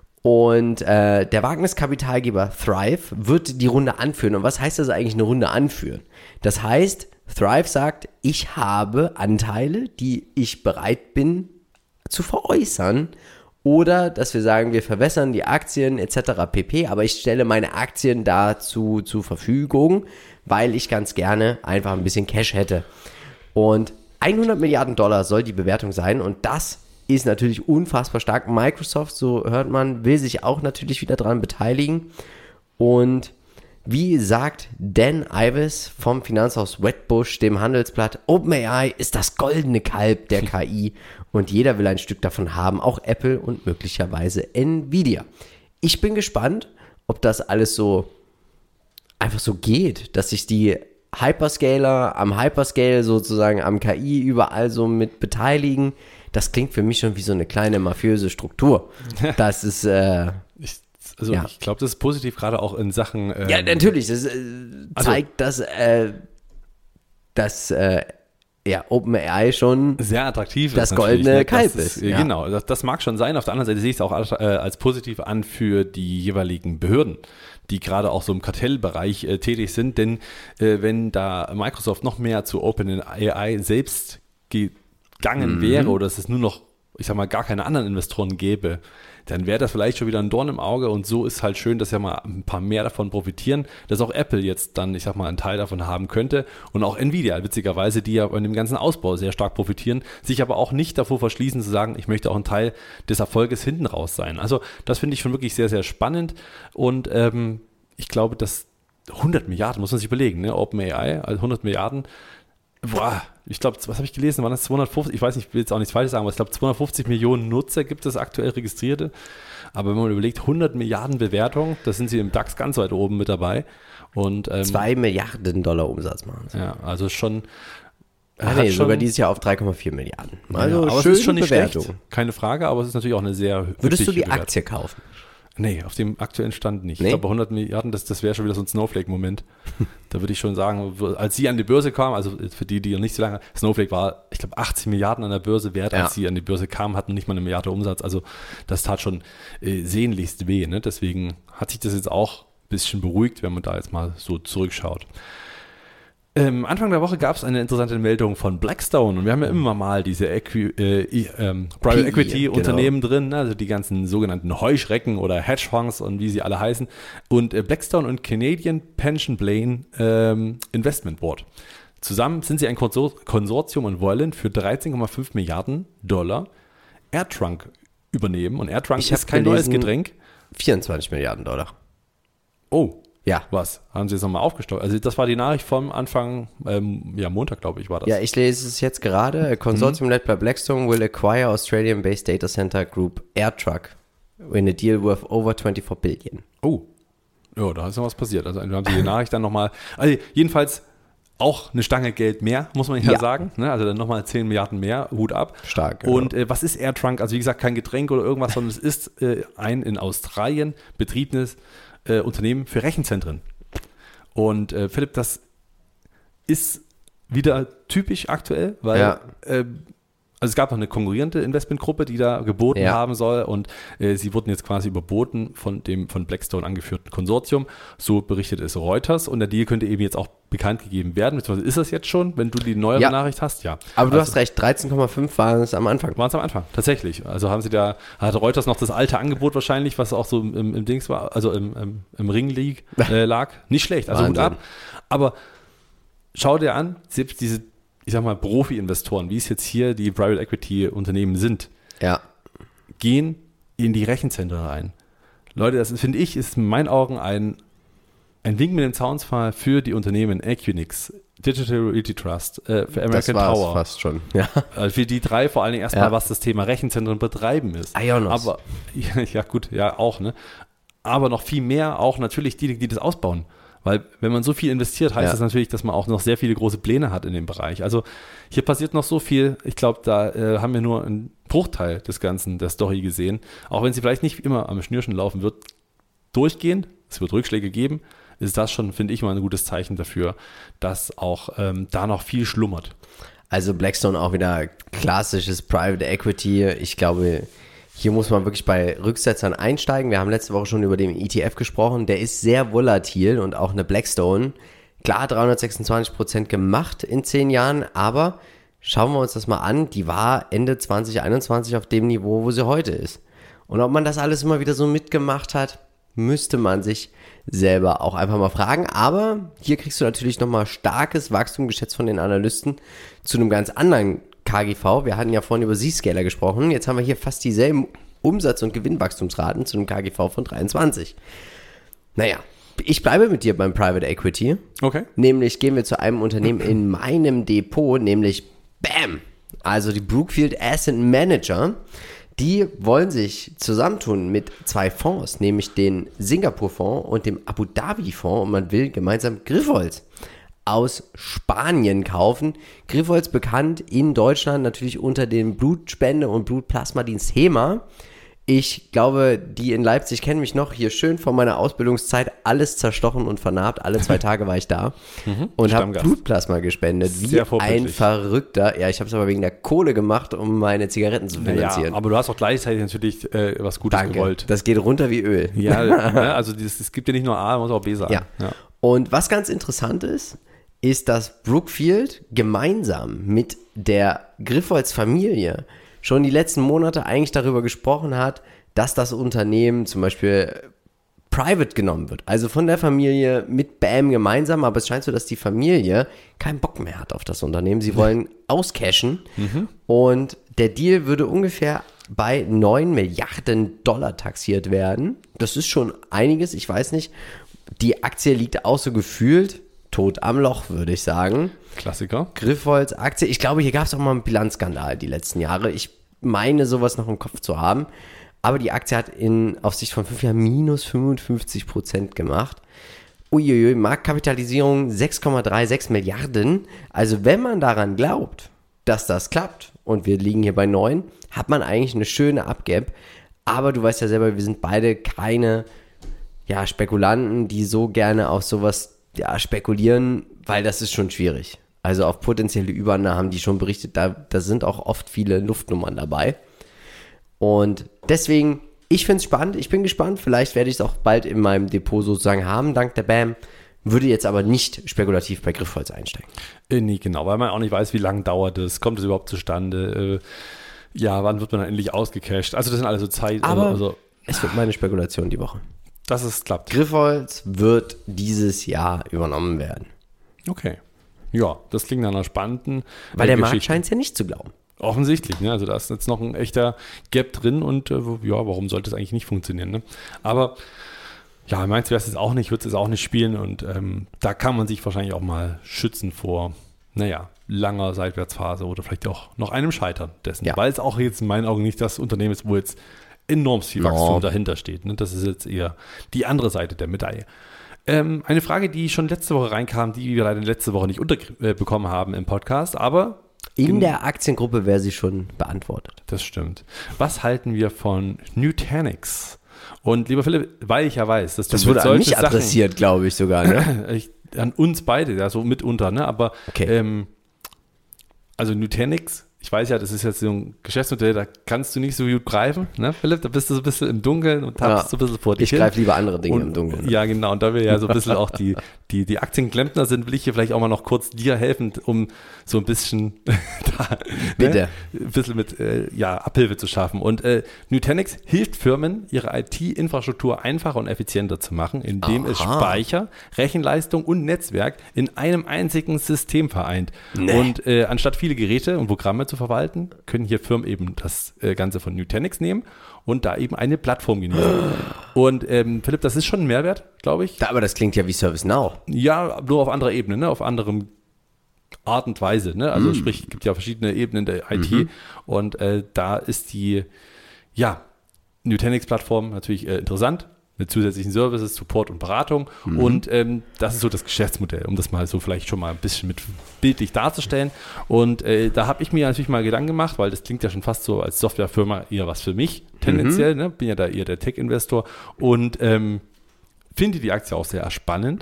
Und äh, der Wagniskapitalgeber Thrive wird die Runde anführen. Und was heißt das eigentlich, eine Runde anführen? Das heißt, Thrive sagt, ich habe Anteile, die ich bereit bin zu veräußern. Oder, dass wir sagen, wir verwässern die Aktien et cetera pp. Aber ich stelle meine Aktien dazu zur Verfügung, weil ich ganz gerne einfach ein bisschen Cash hätte. Und hundert Milliarden Dollar soll die Bewertung sein. Und das ist natürlich unfassbar stark. Microsoft, so hört man, will sich auch natürlich wieder dran beteiligen. Und wie sagt Dan Ives vom Finanzhaus Wedbush dem Handelsblatt, OpenAI ist das goldene Kalb der K I und jeder will ein Stück davon haben, auch Apple und möglicherweise Nvidia. Ich bin gespannt, ob das alles so einfach so geht, dass sich die Hyperscaler am Hyperscale sozusagen am K I überall so mit beteiligen. Das klingt für mich schon wie so eine kleine mafiöse Struktur. Das ist äh, ich Also ja. ich glaube, das ist positiv, gerade auch in Sachen ähm, ja, natürlich, das äh, zeigt, also, dass, äh, dass äh, ja, OpenAI schon sehr attraktiv das ist goldene ne? Kalb ist. ist. Ja. Genau, das, das mag schon sein. Auf der anderen Seite sehe ich es auch als, äh, als positiv an für die jeweiligen Behörden, die gerade auch so im Kartellbereich äh, tätig sind. Denn äh, wenn da Microsoft noch mehr zu OpenAI selbst gegangen mhm. wäre oder es ist nur noch, ich sag mal, gar keine anderen Investoren gäbe, dann wäre das vielleicht schon wieder ein Dorn im Auge und so ist halt schön, dass ja mal ein paar mehr davon profitieren, dass auch Apple jetzt dann, ich sag mal, einen Teil davon haben könnte und auch Nvidia, witzigerweise, die ja an dem ganzen Ausbau sehr stark profitieren, sich aber auch nicht davor verschließen zu sagen, ich möchte auch ein Teil des Erfolges hinten raus sein. Also das finde ich schon wirklich sehr, sehr spannend und ähm, ich glaube, dass hundert Milliarden, muss man sich überlegen, ne? OpenAI, also hundert Milliarden, boah, ich glaube, was habe ich gelesen, waren das zweihundertfünfzig, ich weiß nicht, ich will jetzt auch nichts Falsches sagen, aber ich glaube zweihundertfünfzig Millionen Nutzer gibt es aktuell registrierte, aber wenn man überlegt, hundert Milliarden Bewertungen, da sind sie im DAX ganz weit oben mit dabei. Und ähm, zwei Milliarden Dollar Umsatz machen sie. Ja, also schon Ah, nee, sogar dieses Jahr auf drei Komma vier Milliarden. Also ja, aber schöne es ist schon nicht Bewertung. Schlecht, keine Frage, aber es ist natürlich auch eine sehr Würdest du die Bewertung. Aktie kaufen? Nee, auf dem aktuellen Stand nicht. Nee? Ich glaube, hundert Milliarden, das, das wäre schon wieder so ein Snowflake-Moment. Da würde ich schon sagen, als sie an die Börse kam, also für die, die noch nicht so lange, Snowflake war, ich glaube, achtzig Milliarden an der Börse wert, als ja. sie an die Börse kam, hatten nicht mal eine Milliarde Umsatz. Also das tat schon äh, sehnlichst weh. Ne? Deswegen hat sich das jetzt auch bisschen beruhigt, wenn man da jetzt mal so zurückschaut. Ähm, Anfang der Woche gab es eine interessante Meldung von Blackstone und wir haben ja immer mal diese Equi- äh, ähm, Private Equity genau. Unternehmen drin, also die ganzen sogenannten Heuschrecken oder Hedgefonds und wie sie alle heißen und äh, Blackstone und Canadian Pension Plan ähm, Investment Board. Zusammen sind sie ein Konsor- Konsortium und wollen für dreizehn Komma fünf Milliarden Dollar AirTrunk übernehmen und AirTrunk ich ist kein neues Getränk. vierundzwanzig Milliarden Dollar. Oh. Ja. Was? Haben Sie jetzt nochmal aufgestockt? Also das war die Nachricht vom Anfang, ähm, ja Montag glaube ich war das. Ja, ich lese es jetzt gerade. A consortium mhm. led by Blackstone will acquire Australian-based data center group AirTrunk in a deal worth over twenty-four billion. Oh, ja, da ist noch was passiert. Also haben Sie die Nachricht dann nochmal, also jedenfalls auch eine Stange Geld mehr, muss man ja, ja. sagen. Ne? Also dann nochmal zehn Milliarden mehr, Hut ab. Stark. Und äh, was ist AirTrunk? Also wie gesagt, kein Getränk oder irgendwas, sondern es ist äh, ein in Australien betriebenes Äh, Unternehmen für Rechenzentren. Und äh, Philipp, das ist wieder typisch aktuell, weil ja. äh, also es gab noch eine konkurrierende Investmentgruppe, die da geboten ja. haben soll und äh, sie wurden jetzt quasi überboten von dem von Blackstone angeführten Konsortium. So berichtet es Reuters und der Deal könnte eben jetzt auch bekannt gegeben werden. Beziehungsweise ist das jetzt schon, wenn du die neuere ja. Nachricht hast? Ja. Aber also, du hast recht, dreizehn Komma fünf waren es am Anfang. Waren es am Anfang, tatsächlich. Also haben sie da, hat Reuters noch das alte Angebot wahrscheinlich, was auch so im, im Dings war, also im, im, im Ring lieg, äh, lag. Nicht schlecht, also gut ab. Aber schau dir an, selbst diese ich sag mal, Profi-Investoren, wie es jetzt hier die Private Equity-Unternehmen sind, ja. gehen in die Rechenzentren rein. Leute, das finde ich, ist in meinen Augen ein, ein Wink mit dem Zaunpfahl für die Unternehmen Equinix, Digital Realty Trust, äh, für American das Tower. Fast schon. Ja. Also für die drei vor allen Dingen erstmal, ja. was das Thema Rechenzentren betreiben ist. Ionos. Aber, ja, ja gut, ja auch, ne? Aber noch viel mehr auch natürlich die, die das ausbauen. Weil wenn man so viel investiert, heißt ja. das natürlich, dass man auch noch sehr viele große Pläne hat in dem Bereich. Also hier passiert noch so viel. Ich glaube, da äh, haben wir nur einen Bruchteil des Ganzen, der Story gesehen. Auch wenn sie vielleicht nicht immer am Schnürchen laufen wird, durchgehend, es wird Rückschläge geben, ist das schon, finde ich, mal ein gutes Zeichen dafür, dass auch ähm, da noch viel schlummert. Also Blackstone auch wieder klassisches Private Equity. Ich glaube, hier muss man wirklich bei Rücksetzern einsteigen. Wir haben letzte Woche schon über den E T F gesprochen. Der ist sehr volatil und auch eine Blackstone. Klar, dreihundertsechsundzwanzig Prozent gemacht in zehn Jahren, aber schauen wir uns das mal an. Die war Ende zwanzig einundzwanzig auf dem Niveau, wo sie heute ist. Und ob man das alles immer wieder so mitgemacht hat, müsste man sich selber auch einfach mal fragen. Aber hier kriegst du natürlich nochmal starkes Wachstum geschätzt von den Analysten zu einem ganz anderen K G V. Wir hatten ja vorhin über Zscaler gesprochen. Jetzt haben wir hier fast dieselben Umsatz- und Gewinnwachstumsraten zu einem K G V von dreiundzwanzig. Naja, ich bleibe mit dir beim Private Equity. Okay. Nämlich gehen wir zu einem Unternehmen in meinem Depot, nämlich BAM. Also die Brookfield Asset Manager. Die wollen sich zusammentun mit zwei Fonds, nämlich den Singapur-Fonds und dem Abu Dhabi-Fonds und man will gemeinsam Grifols aus Spanien kaufen. Grifols bekannt in Deutschland natürlich unter dem Blutspende- und Blutplasmadienst HEMA. Ich glaube, die in Leipzig kennen mich noch hier schön von meiner Ausbildungszeit. Alles zerstochen und vernarbt. Alle zwei Tage war ich da mhm, und habe Blutplasma gespendet. Wie ein Verrückter. Ja, ich habe es aber wegen der Kohle gemacht, um meine Zigaretten zu finanzieren. Ja, aber du hast auch gleichzeitig natürlich äh, was Gutes Danke. gewollt. Das geht runter wie Öl. Ja, ne, also es gibt ja nicht nur A, man muss auch B sagen. Ja. ja. Und was ganz interessant ist, ist, dass Brookfield gemeinsam mit der Grifols-Familie schon die letzten Monate eigentlich darüber gesprochen hat, dass das Unternehmen zum Beispiel private genommen wird. Also von der Familie mit BAM gemeinsam, aber es scheint so, dass die Familie keinen Bock mehr hat auf das Unternehmen. Sie wollen auscashen mhm. und der Deal würde ungefähr bei neun Milliarden Dollar taxiert werden. Das ist schon einiges, ich weiß nicht. Die Aktie liegt auch so gefühlt tot am Loch, würde ich sagen. Klassiker. Grifols Aktie. Ich glaube, hier gab es auch mal einen Bilanzskandal die letzten Jahre. Ich meine, sowas noch im Kopf zu haben. Aber die Aktie hat in, auf Sicht von fünf Jahren minus fünfundfünfzig Prozent gemacht. Uiuiui, Marktkapitalisierung sechs Komma sechsunddreißig Milliarden. Also wenn man daran glaubt, dass das klappt und wir liegen hier bei neun, hat man eigentlich eine schöne Abgap. Aber du weißt ja selber, wir sind beide keine ja, Spekulanten, die so gerne auf sowas ja, spekulieren, weil das ist schon schwierig. Also auf potenzielle Übernahmen, die schon berichtet, da, da sind auch oft viele Luftnummern dabei. Und deswegen Ich finde es spannend, ich bin gespannt. Vielleicht werde ich es auch bald in meinem Depot sozusagen haben, dank der B A M. Würde jetzt aber nicht spekulativ bei Griffholz einsteigen. Äh, nee, genau, weil man auch nicht weiß, wie lange dauert es, kommt es überhaupt zustande, äh, ja, wann wird man dann endlich ausgecasht. Also das sind alles so Zeit. Aber also, es wird meine Spekulation die Woche. Dass es klappt. Griffholz wird dieses Jahr übernommen werden. Okay. Ja, das klingt nach einer spannenden Weil der Markt scheint es ja nicht zu glauben. Offensichtlich, ne? Also da ist jetzt noch ein echter Gap drin und äh, ja, warum sollte es eigentlich nicht funktionieren, ne? Aber ja, meinst du, es auch nicht, wird es auch nicht spielen und ähm, da kann man sich wahrscheinlich auch mal schützen vor, naja, langer Seitwärtsphase oder vielleicht auch noch einem Scheitern dessen, ja. Weil es auch jetzt in meinen Augen nicht das Unternehmen ist, wo jetzt enorm viel Wachstum no. dahinter steht. Ne? Das ist jetzt eher die andere Seite der Medaille. Ähm, eine Frage, die schon letzte Woche reinkam, die wir leider letzte Woche nicht unterbekommen äh, haben im Podcast, aber in der Aktiengruppe wäre sie schon beantwortet. Das stimmt. Was halten wir von Nutanix? Und lieber Philipp, weil ich ja weiß, dass du das wurde an mich Sachen, adressiert, glaube ich sogar, ne? ich, an uns beide, ja, so mitunter, ne? Aber okay. ähm, also Nutanix, ich weiß ja, das ist jetzt so ein Geschäftsmodell, da kannst du nicht so gut greifen, ne, Philipp? Da bist du so ein bisschen im Dunkeln und tappst ja, so ein bisschen vor dich Ich greife lieber andere Dinge und, im Dunkeln. Ja, genau. Und da wir ja so ein bisschen auch die, die, die Aktienklempner sind, will ich hier vielleicht auch mal noch kurz dir helfen, um so ein bisschen da, Bitte. Ne, ein bisschen mit äh, ja, Abhilfe zu schaffen. Und äh, Nutanix hilft Firmen, ihre I T-Infrastruktur einfacher und effizienter zu machen, indem Aha. es Speicher, Rechenleistung und Netzwerk in einem einzigen System vereint. Nee. Und äh, anstatt viele Geräte und Programme zu verwalten, können hier Firmen eben das äh, Ganze von Nutanix nehmen und da eben eine Plattform genießen. Und ähm, Philipp, das ist schon ein Mehrwert, glaube ich. Da, aber das klingt ja wie ServiceNow. Ja, nur auf anderer Ebene, ne? Auf anderem Art und Weise. Ne? Also mm. sprich, es gibt ja verschiedene Ebenen der I T mhm. und äh, da ist die ja, Nutanix-Plattform natürlich äh, interessant. Mit zusätzlichen Services, Support und Beratung. Mhm. Und ähm, das ist so das Geschäftsmodell, um das mal so vielleicht schon mal ein bisschen mit bildlich darzustellen. Und äh, da habe ich mir natürlich mal Gedanken gemacht, weil das klingt ja schon fast so als Softwarefirma eher was für mich, tendenziell. Mhm. Ne? Bin ja da eher der Tech-Investor und ähm, finde die Aktie auch sehr spannend.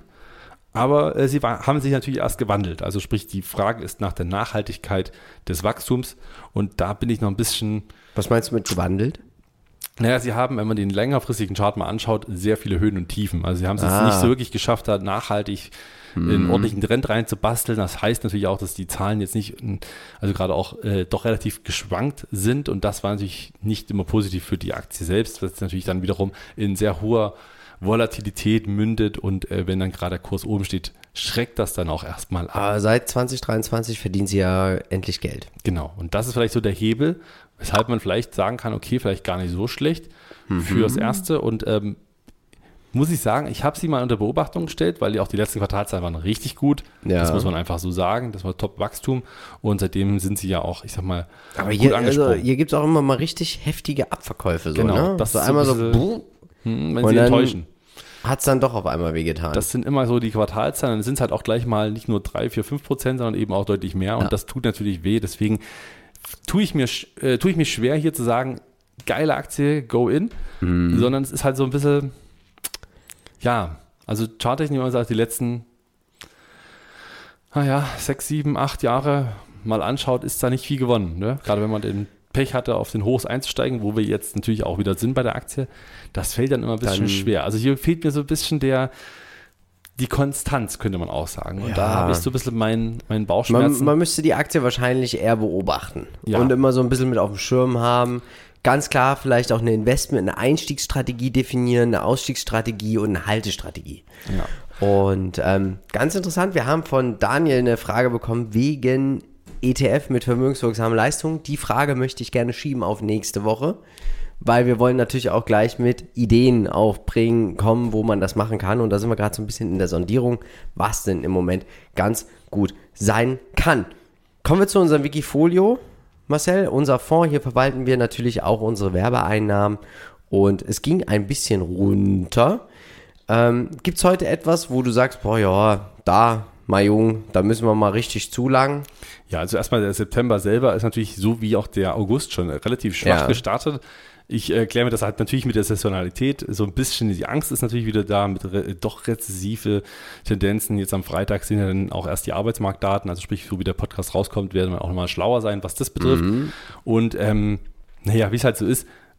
Aber äh, sie war, haben sich natürlich erst gewandelt. Also sprich, die Frage ist nach der Nachhaltigkeit des Wachstums. Und da bin ich noch ein bisschen... Was meinst du mit gewandelt? Naja, sie haben, wenn man den längerfristigen Chart mal anschaut, sehr viele Höhen und Tiefen. Also sie haben es ah. jetzt nicht so wirklich geschafft, da nachhaltig hm. einen ordentlichen Trend reinzubasteln. Das heißt natürlich auch, dass die Zahlen jetzt nicht, also gerade auch äh, doch relativ geschwankt sind. Und das war natürlich nicht immer positiv für die Aktie selbst, was natürlich dann wiederum in sehr hoher Volatilität mündet. Und äh, wenn dann gerade der Kurs oben steht, schreckt das dann auch erstmal ab. Aber seit zwanzig dreiundzwanzig verdienen sie ja endlich Geld. Genau. Und das ist vielleicht so der Hebel, weshalb man vielleicht sagen kann, okay, vielleicht gar nicht so schlecht mhm. für das Erste. Und ähm, muss ich sagen, ich habe sie mal unter Beobachtung gestellt, weil die auch die letzten Quartalzahlen waren richtig gut. Ja. Das muss man einfach so sagen. Das war Top-Wachstum. Und seitdem sind sie ja auch, ich sag mal, aber gut hier, angesprochen. Also hier gibt es auch immer mal richtig heftige Abverkäufe. So, genau. Ne? Das so ist einmal so, so, bisschen, hm, wenn sie enttäuschen. Hat es dann doch auf einmal wehgetan. Das sind immer so die Quartalzahlen. Dann sind es halt auch gleich mal nicht nur drei, vier, fünf Prozent, sondern eben auch deutlich mehr. Und ja. das tut natürlich weh. Deswegen tue ich mir, äh, tue ich mir schwer, hier zu sagen, geile Aktie, go in, mhm. sondern es ist halt so ein bisschen, ja, also charttechnisch, wenn man sagt, die letzten, naja, sechs, sieben, acht Jahre mal anschaut, ist da nicht viel gewonnen. Ne? Gerade wenn man den Pech hatte, auf den Hochs einzusteigen, wo wir jetzt natürlich auch wieder sind bei der Aktie, das fällt dann immer ein bisschen dann, schwer. Also hier fehlt mir so ein bisschen der, die Konstanz, könnte man auch sagen. Und ja. da habe ich so ein bisschen meinen mein Bauchschmerzen. Man, man müsste die Aktie wahrscheinlich eher beobachten ja. und immer so ein bisschen mit auf dem Schirm haben. Ganz klar vielleicht auch eine Investment, eine Einstiegsstrategie definieren, eine Ausstiegsstrategie und eine Haltestrategie. Ja. Und ähm, ganz interessant, wir haben von Daniel eine Frage bekommen wegen E T F mit vermögenswirksamen Leistungen. Die Frage möchte ich gerne schieben auf nächste Woche, weil wir wollen natürlich auch gleich mit Ideen aufbringen, kommen, wo man das machen kann. Und da sind wir gerade so ein bisschen in der Sondierung, was denn im Moment ganz gut sein kann. Kommen wir zu unserem Wikifolio. Marcel, unser Fonds, hier verwalten wir natürlich auch unsere Werbeeinnahmen. Und es ging ein bisschen runter. Ähm, gibt es heute etwas, wo du sagst, boah ja, da... Mal Jung, da müssen wir mal richtig zulangen. Ja, also erstmal der September selber ist natürlich so wie auch der August schon relativ schwach ja. gestartet. Ich erkläre äh, mir das halt natürlich mit der Saisonalität. So ein bisschen die Angst ist natürlich wieder da mit re- doch rezessive Tendenzen. Jetzt am Freitag sind ja dann auch erst die Arbeitsmarktdaten, also sprich, so wie der Podcast rauskommt, werden wir auch nochmal schlauer sein, was das betrifft. Mhm. Und ähm, naja, wie es halt so ist,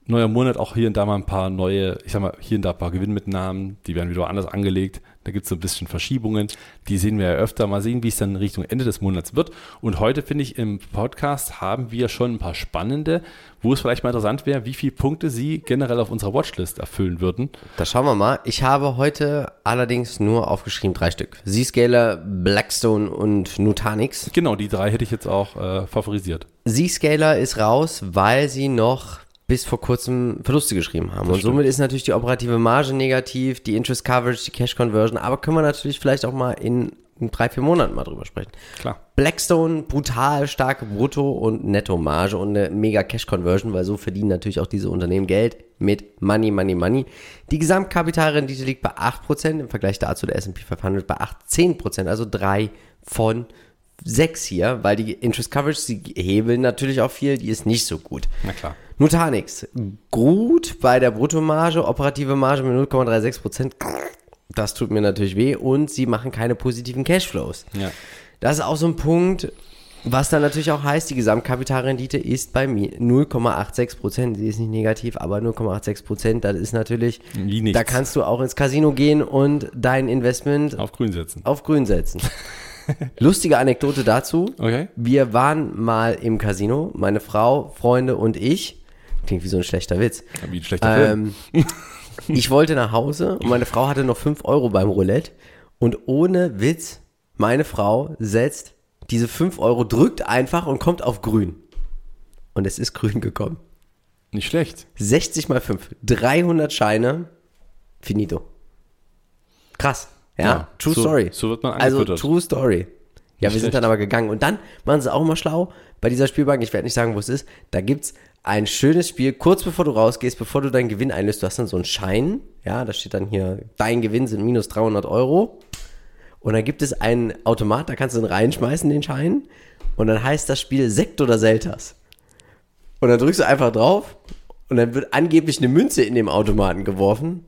neuer Monat, auch hier und da mal ein paar neue, ich sag mal, hier und da ein paar Gewinnmitnahmen, die werden wieder anders angelegt. Da gibt es so ein bisschen Verschiebungen, die sehen wir ja öfter. Mal sehen, wie es dann Richtung Ende des Monats wird. Und heute, finde ich, im Podcast haben wir schon ein paar spannende, wo es vielleicht mal interessant wäre, wie viele Punkte Sie generell auf unserer Watchlist erfüllen würden. Da schauen wir mal. Ich habe heute allerdings nur aufgeschrieben drei Stück. Zscaler, Blackstone und Nutanix. Genau, die drei hätte ich jetzt auch äh, favorisiert. Zscaler ist raus, weil sie noch bis vor kurzem Verluste geschrieben haben. Das und stimmt. Somit ist natürlich die operative Marge negativ, die Interest Coverage, die Cash Conversion, aber können wir natürlich vielleicht auch mal in, in drei, vier Monaten mal drüber sprechen. Klar. Blackstone, brutal starke Brutto- und Netto-Marge und eine mega Cash Conversion, weil so verdienen natürlich auch diese Unternehmen Geld mit Money, Money, Money. Die Gesamtkapitalrendite liegt bei acht Prozent, im Vergleich dazu der S and P fünfhundert bei achtzehn Prozent, also drei von sechs hier, weil die Interest Coverage, die hebeln natürlich auch viel, die ist nicht so gut. Na klar. Nutanix, gut bei der Bruttomarge, operative Marge mit null Komma sechsunddreißig Prozent, das tut mir natürlich weh und sie machen keine positiven Cashflows. Ja. Das ist auch so ein Punkt, was dann natürlich auch heißt, die Gesamtkapitalrendite ist bei mir null Komma sechsundachtzig Prozent, sie ist nicht negativ, aber null Komma sechsundachtzig Prozent, das ist natürlich, da kannst du auch ins Casino gehen und dein Investment auf grün setzen. Auf grün setzen. Lustige Anekdote dazu. Okay. Wir waren mal im Casino, meine Frau, Freunde und ich. Klingt wie so ein schlechter Witz. Ja, wie ein schlechter ähm, Film. Ich wollte nach Hause und meine Frau hatte noch fünf Euro beim Roulette. Und ohne Witz, meine Frau setzt diese fünf Euro, drückt einfach und kommt auf grün. Und es ist grün gekommen. Nicht schlecht. sechzig mal fünf. dreihundert Scheine. Finito. Krass. Ja, ja, True so, Story. So wird man angefüttert. Also True Story. Ja, Nicht wir sind schlecht. Dann aber gegangen. Und dann machen sie auch mal schlau bei dieser Spielbank. Ich werde nicht sagen, wo es ist. Da gibt's ein schönes Spiel, kurz bevor du rausgehst, bevor du deinen Gewinn einlöst. Du hast dann so einen Schein. Ja, da steht dann hier, dein Gewinn sind minus dreihundert Euro. Und dann gibt es einen Automat, da kannst du den reinschmeißen, den Schein. Und dann heißt das Spiel Sekt oder Selters. Und dann drückst du einfach drauf. Und dann wird angeblich eine Münze in dem Automaten geworfen.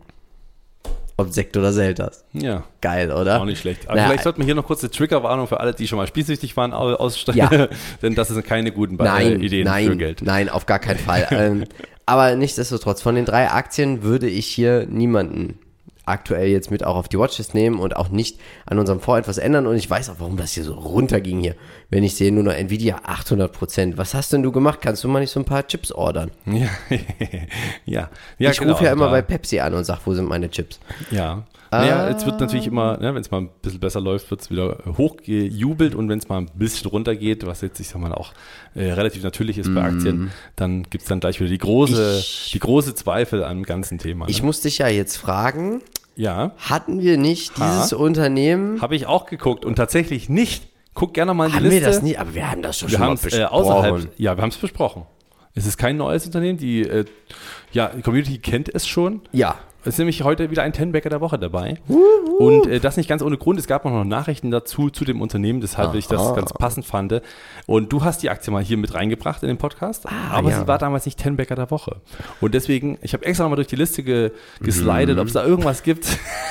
Ob Sekt oder Selters. Ja. Geil, oder? Auch nicht schlecht. Aber naja, vielleicht sollten wir hier noch kurz eine Triggerwarnung für alle, die schon mal spielsüchtig waren, aussteigen. Ja. Denn das sind keine guten nein, äh, Ideen nein, für Geld. Nein, auf gar keinen Fall. ähm, aber nichtsdestotrotz, von den drei Aktien würde ich hier niemanden aktuell jetzt mit auch auf die Watchlist nehmen und auch nicht an unserem Fonds etwas ändern. Und ich weiß auch, warum das hier so runterging hier. Wenn ich sehe, nur noch Nvidia achthundert Prozent. Was hast denn du gemacht? Kannst du mal nicht so ein paar Chips ordern? Ja, ja. ja ich genau, rufe ja immer da. bei Pepsi an und sage, wo sind meine Chips? Ja. Ah. Naja, es wird natürlich immer, ne, wenn es mal ein bisschen besser läuft, wird es wieder hochgejubelt und wenn es mal ein bisschen runtergeht, was jetzt, ich sag mal, auch äh, relativ natürlich ist bei Mm. Aktien, dann gibt es dann gleich wieder die große, ich, die große Zweifel am ganzen Thema. Ne? Ich muss dich ja jetzt fragen, ja. hatten wir nicht dieses ha. Unternehmen? Habe ich auch geguckt und tatsächlich nicht. Guck gerne mal in die haben Liste. Haben wir das nicht? Aber wir haben das schon, wir schon mal besprochen. Äh, außerhalb, ja, wir haben es besprochen. Es ist kein neues Unternehmen, die, äh, ja, die Community kennt es schon. Ja. Es ist nämlich heute wieder ein Ten-Bagger der Woche dabei. Uh, uh. Und äh, das nicht ganz ohne Grund. Es gab auch noch Nachrichten dazu, zu dem Unternehmen, deshalb ich das ganz passend fand. Und du hast die Aktie mal hier mit reingebracht in den Podcast, ah, aber ja. sie war damals nicht Ten-Bagger der Woche. Und deswegen, ich habe extra nochmal durch die Liste ge geslidet, mm. ob es da irgendwas gibt.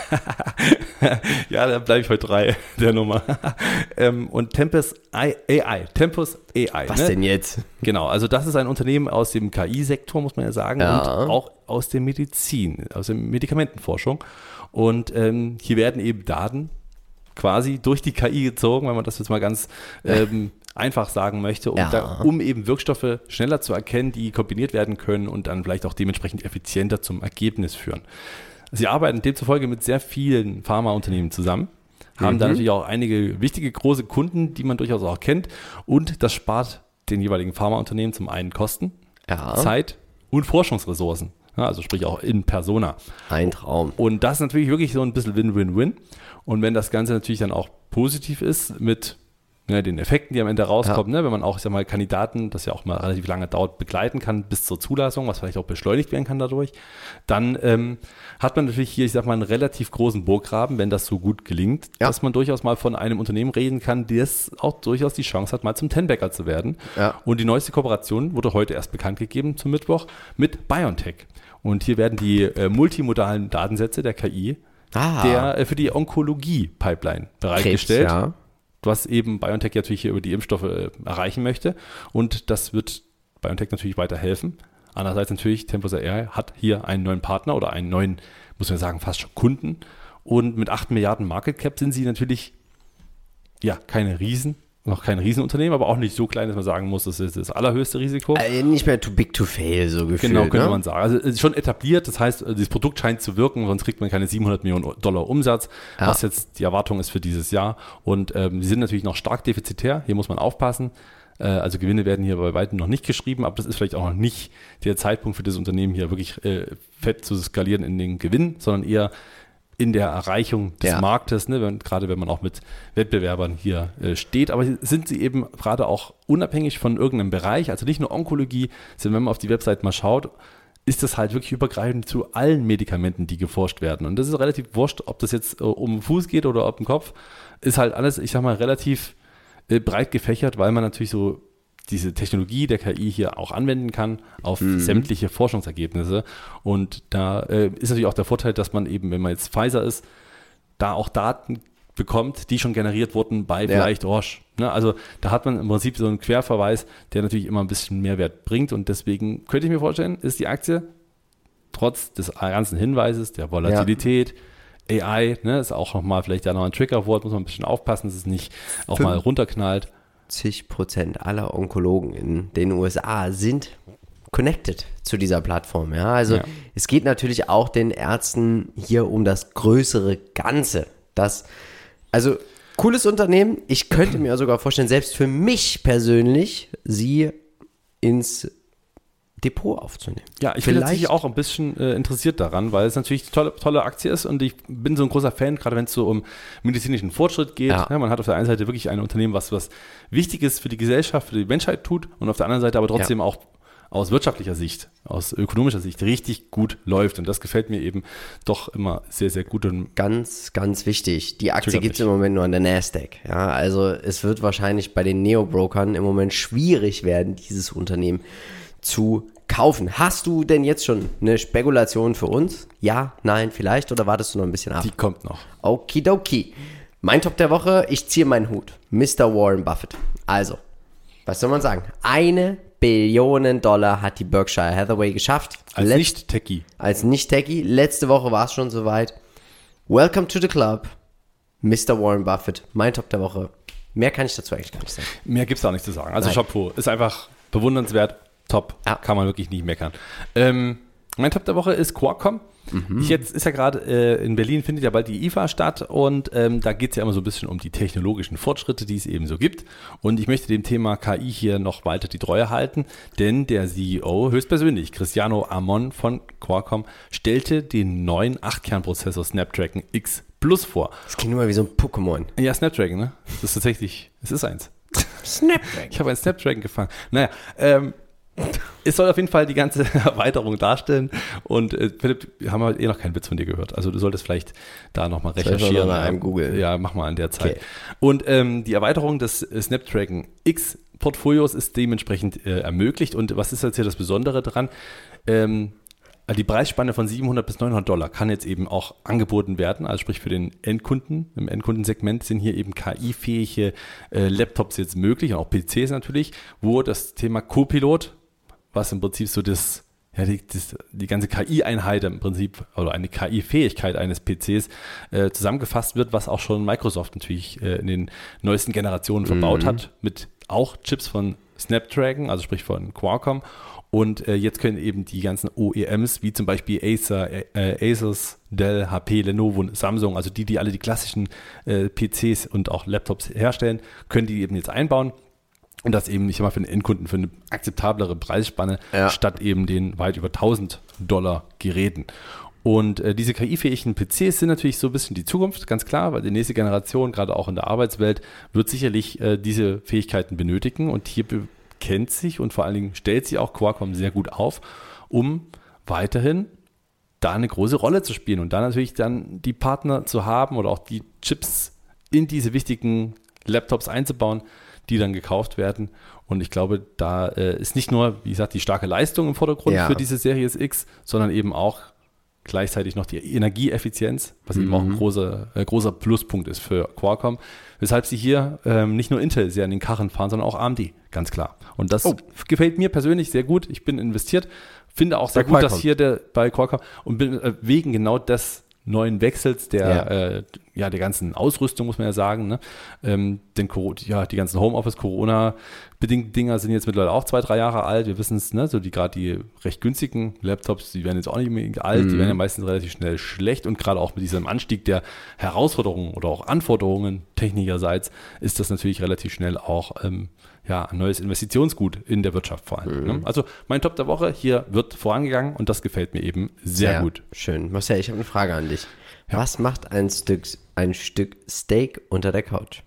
Ja, da bleibe ich heute drei der Nummer. ähm, und Tempus A I. Tempus A I. Was ne? denn jetzt? Genau, also das ist ein Unternehmen aus dem K I-Sektor, muss man ja sagen, ja. und auch aus der Medizin, aus der Medikamentenforschung. Und ähm, hier werden eben Daten quasi durch die K I gezogen, wenn man das jetzt mal ganz ähm, einfach sagen möchte, um, ja. da, um eben Wirkstoffe schneller zu erkennen, die kombiniert werden können und dann vielleicht auch dementsprechend effizienter zum Ergebnis führen. Sie arbeiten demzufolge mit sehr vielen Pharmaunternehmen zusammen, haben mhm. da natürlich auch einige wichtige große Kunden, die man durchaus auch kennt, und das spart den jeweiligen Pharmaunternehmen zum einen Kosten, ja. Zeit und Forschungsressourcen. Ja, also sprich auch in Persona. Ein Traum. Und das ist natürlich wirklich so ein bisschen Win-Win-Win. Und wenn das Ganze natürlich dann auch positiv ist mit ja, den Effekten, die am Ende rauskommen, ja. ne, wenn man auch, ich sag mal, Kandidaten, das ja auch mal relativ lange dauert, begleiten kann bis zur Zulassung, was vielleicht auch beschleunigt werden kann dadurch, dann ähm, hat man natürlich hier, ich sag mal, einen relativ großen Burggraben, wenn das so gut gelingt, ja. dass man durchaus mal von einem Unternehmen reden kann, das auch durchaus die Chance hat, mal zum Ten-Bagger zu werden. Ja. Und die neueste Kooperation wurde heute erst bekannt gegeben zum Mittwoch mit BioNTech. Und hier werden die äh, multimodalen Datensätze der K I ah. der, äh, für die Onkologie-Pipeline bereitgestellt. Krebs, ja. Was eben BioNTech natürlich hier über die Impfstoffe äh, erreichen möchte. Und das wird BioNTech natürlich weiterhelfen. Andererseits natürlich, Tempus A I hat hier einen neuen Partner oder einen neuen, muss man sagen, fast schon Kunden. Und mit acht Milliarden Market Cap sind sie natürlich, ja, keine Riesen, noch kein Riesenunternehmen, aber auch nicht so klein, dass man sagen muss, das ist das allerhöchste Risiko. Also nicht mehr too big to fail, so gefühlt. Genau, könnte ne? man sagen. Also es ist schon etabliert, das heißt, das Produkt scheint zu wirken, sonst kriegt man keine siebenhundert Millionen Dollar Umsatz, ja. was jetzt die Erwartung ist für dieses Jahr. Und ähm, sie sind natürlich noch stark defizitär, hier muss man aufpassen. Äh, also Gewinne werden hier bei weitem noch nicht geschrieben, aber das ist vielleicht auch noch nicht der Zeitpunkt für das Unternehmen, hier wirklich äh, fett zu skalieren in den Gewinn, sondern eher in der Erreichung des ja. Marktes, ne, wenn, gerade wenn man auch mit Wettbewerbern hier äh, steht. Aber sind sie eben gerade auch unabhängig von irgendeinem Bereich, also nicht nur Onkologie, sondern wenn man auf die Website mal schaut, ist das halt wirklich übergreifend zu allen Medikamenten, die geforscht werden. Und das ist relativ wurscht, ob das jetzt äh, um den Fuß geht oder um den Kopf, ist halt alles, ich sag mal, relativ äh, breit gefächert, weil man natürlich so diese Technologie der K I hier auch anwenden kann auf mhm. sämtliche Forschungsergebnisse. Und da äh, ist natürlich auch der Vorteil, dass man eben, wenn man jetzt Pfizer ist, da auch Daten bekommt, die schon generiert wurden bei ja. vielleicht Roche. Ne? Also da hat man im Prinzip so einen Querverweis, der natürlich immer ein bisschen Mehrwert bringt. Und deswegen könnte ich mir vorstellen, ist die Aktie trotz des ganzen Hinweises, der Volatilität, ja. A I, ne, ist auch nochmal vielleicht da noch ein Triggerwort, muss man ein bisschen aufpassen, dass es nicht auch Fünf. mal runterknallt. achtzig Prozent aller Onkologen in den U S A sind connected zu dieser Plattform. Ja? Also ja. es geht natürlich auch den Ärzten hier um das größere Ganze. Das, also cooles Unternehmen. Ich könnte mir sogar vorstellen, selbst für mich persönlich, sie ins Depot aufzunehmen. Ja, ich bin tatsächlich auch ein bisschen äh, interessiert daran, weil es natürlich eine tolle, tolle Aktie ist und ich bin so ein großer Fan, gerade wenn es so um medizinischen Fortschritt geht. Ja. Ja, man hat auf der einen Seite wirklich ein Unternehmen, was was Wichtiges für die Gesellschaft, für die Menschheit tut und auf der anderen Seite aber trotzdem ja. auch aus wirtschaftlicher Sicht, aus ökonomischer Sicht richtig gut läuft. Und das gefällt mir eben doch immer sehr, sehr gut. Und ganz, ganz wichtig. Die Aktie gibt es im Moment nur an der Nasdaq. Ja, also es wird wahrscheinlich bei den Neo-Brokern im Moment schwierig werden, dieses Unternehmen zu kaufen. Hast du denn jetzt schon eine Spekulation für uns? Ja, nein, vielleicht oder wartest du noch ein bisschen ab? Die kommt noch. Okidoki. Mein Top der Woche, ich ziehe meinen Hut. Mister Warren Buffett. Also, was soll man sagen? Eine Billion Dollar hat die Berkshire Hathaway geschafft. Als Letz- Nicht-Techie. Als Nicht-Techie. Letzte Woche war es schon soweit. Welcome to the club. Mister Warren Buffett. Mein Top der Woche. Mehr kann ich dazu eigentlich gar nicht sagen. Mehr gibt es auch nicht zu sagen. Also Nein. Chapeau. Ist einfach bewundernswert. Top, ja. Kann man wirklich nicht meckern. Ähm, mein Top der Woche ist Qualcomm. Mhm. Jetzt ist ja gerade äh, in Berlin, findet ja bald die I F A statt und ähm, da geht es ja immer so ein bisschen um die technologischen Fortschritte, die es eben so gibt. Und ich möchte dem Thema K I hier noch weiter die Treue halten, denn der C E O höchstpersönlich, Cristiano Amon von Qualcomm, stellte den neuen acht Kern Prozessor Snapdragon X Plus vor. Das klingt immer wie so ein Pokémon. Ja, Snapdragon, ne? Das ist tatsächlich, es ist eins. Snapdragon. Ich habe einen Snapdragon gefangen. Naja, ähm, es soll auf jeden Fall die ganze Erweiterung darstellen und äh, Philipp, wir haben halt eh noch keinen Witz von dir gehört, also du solltest vielleicht da nochmal recherchieren. Mal einem Google. Ja, mach mal an der Zeit. Okay. Und ähm, die Erweiterung des Snapdragon X Portfolios ist dementsprechend äh, ermöglicht und was ist jetzt hier das Besondere dran? Ähm, die Preisspanne von siebenhundert bis neunhundert Dollar kann jetzt eben auch angeboten werden, also sprich für den Endkunden. Im Endkundensegment sind hier eben K I-fähige äh, Laptops jetzt möglich und auch P Cs natürlich, wo das Thema Copilot, was im Prinzip so das, ja, die, das, die ganze K I-Einheit im Prinzip oder eine K I-Fähigkeit eines P Cs äh, zusammengefasst wird, was auch schon Microsoft natürlich äh, in den neuesten Generationen verbaut mhm. hat, mit auch Chips von Snapdragon, also sprich von Qualcomm. Und äh, jetzt können eben die ganzen O E Ms, wie zum Beispiel Acer, äh, Asus, Dell, H P, Lenovo und Samsung, also die, die alle die klassischen äh, P Cs und auch Laptops herstellen, können die eben jetzt einbauen. Und das eben, ich sag mal, für den Endkunden für eine akzeptablere Preisspanne, ja. statt eben den weit über tausend Dollar Geräten. Und äh, diese K I-fähigen P Cs sind natürlich so ein bisschen die Zukunft, ganz klar, weil die nächste Generation, gerade auch in der Arbeitswelt, wird sicherlich äh, diese Fähigkeiten benötigen. Und hier kennt sich und vor allen Dingen stellt sich auch Qualcomm sehr gut auf, um weiterhin da eine große Rolle zu spielen und da natürlich dann die Partner zu haben oder auch die Chips in diese wichtigen Laptops einzubauen, die dann gekauft werden. Und ich glaube, da äh, ist nicht nur, wie gesagt, die starke Leistung im Vordergrund ja. für diese Series X, sondern eben auch gleichzeitig noch die Energieeffizienz, was mhm. eben auch ein großer, äh, großer Pluspunkt ist für Qualcomm, weshalb sie hier ähm, nicht nur Intel sehr an den Karren fahren, sondern auch A M D, ganz klar. Und das oh. gefällt mir persönlich sehr gut. Ich bin investiert, finde auch sehr bei gut, Qualcomm. Dass hier der bei Qualcomm und bin äh, wegen genau des neuen Wechsels der, ja. Äh, ja, der ganzen Ausrüstung, muss man ja sagen, ne? Ähm, denn ja, die ganzen Homeoffice-Corona-bedingten Dinger sind jetzt mittlerweile auch zwei, drei Jahre alt. Wir wissen es, ne? So die gerade die recht günstigen Laptops, die werden jetzt auch nicht mehr alt, mhm. die werden ja meistens relativ schnell schlecht und gerade auch mit diesem Anstieg der Herausforderungen oder auch Anforderungen technischerseits ist das natürlich relativ schnell auch ähm, ja, ein neues Investitionsgut in der Wirtschaft vor allem. Mhm. Ne? Also mein Top der Woche, hier wird vorangegangen und das gefällt mir eben sehr, sehr gut. Schön. Marcel, ich habe eine Frage an dich. Ja. Was macht ein Stück, ein Stück Steak unter der Couch?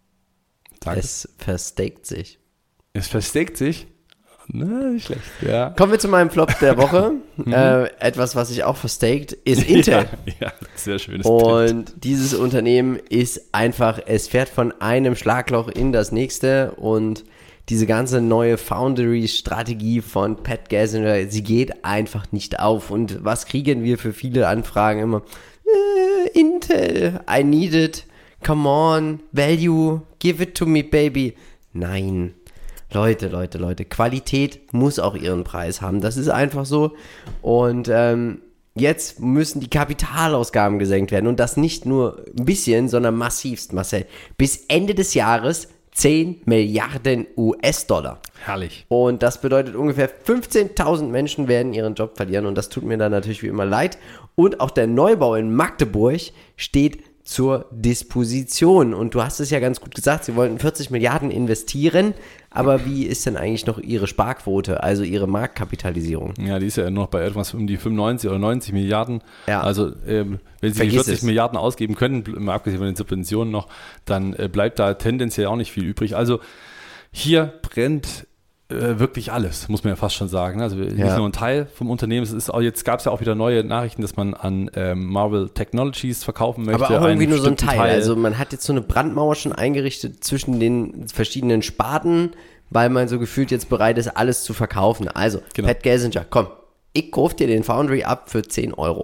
Sag es es versteakt sich. Es versteakt sich? Na, nicht schlecht, ja. Kommen wir zu meinem Flop der Woche. mhm. äh, etwas, was sich auch versteakt, ist Intel. ja, ja, sehr schönes Und Bild. Dieses Unternehmen ist einfach, es fährt von einem Schlagloch in das nächste und diese ganze neue Foundry-Strategie von Pat Gelsinger, sie geht einfach nicht auf. Und was kriegen wir für viele Anfragen immer? Äh, Intel, I need it, come on, value, give it to me, baby. Nein. Leute, Leute, Leute, Qualität muss auch ihren Preis haben. Das ist einfach so. Und ähm, jetzt müssen die Kapitalausgaben gesenkt werden. Und das nicht nur ein bisschen, sondern massivst, Marcel. Bis Ende des Jahres zehn Milliarden U S-Dollar. Herrlich. Und das bedeutet ungefähr fünfzehntausend Menschen werden ihren Job verlieren. Und das tut mir dann natürlich wie immer leid. Und auch der Neubau in Magdeburg steht zur Disposition. Und du hast es ja ganz gut gesagt, sie wollten vierzig Milliarden investieren. Aber wie ist denn eigentlich noch ihre Sparquote, also ihre Marktkapitalisierung? Ja, die ist ja noch bei etwas um die fünfundneunzig oder neunzig Milliarden. Ja. Also ähm, wenn sie Vergiss vierzig es. Milliarden ausgeben können, mal abgesehen von den Subventionen noch, dann äh, bleibt da tendenziell auch nicht viel übrig. Also hier brennt äh, wirklich alles, muss man ja fast schon sagen. Also nicht ja. nur ein Teil vom Unternehmen. Es ist auch, jetzt gab es ja auch wieder neue Nachrichten, dass man an ähm, Marvel Technologies verkaufen möchte. Aber auch irgendwie nur so ein Teil. Teil. Also man hat jetzt so eine Brandmauer schon eingerichtet zwischen den verschiedenen Sparten, weil man so gefühlt jetzt bereit ist, alles zu verkaufen. Also, genau. Pat Gelsinger, komm, ich kauf dir den Foundry ab für zehn Euro.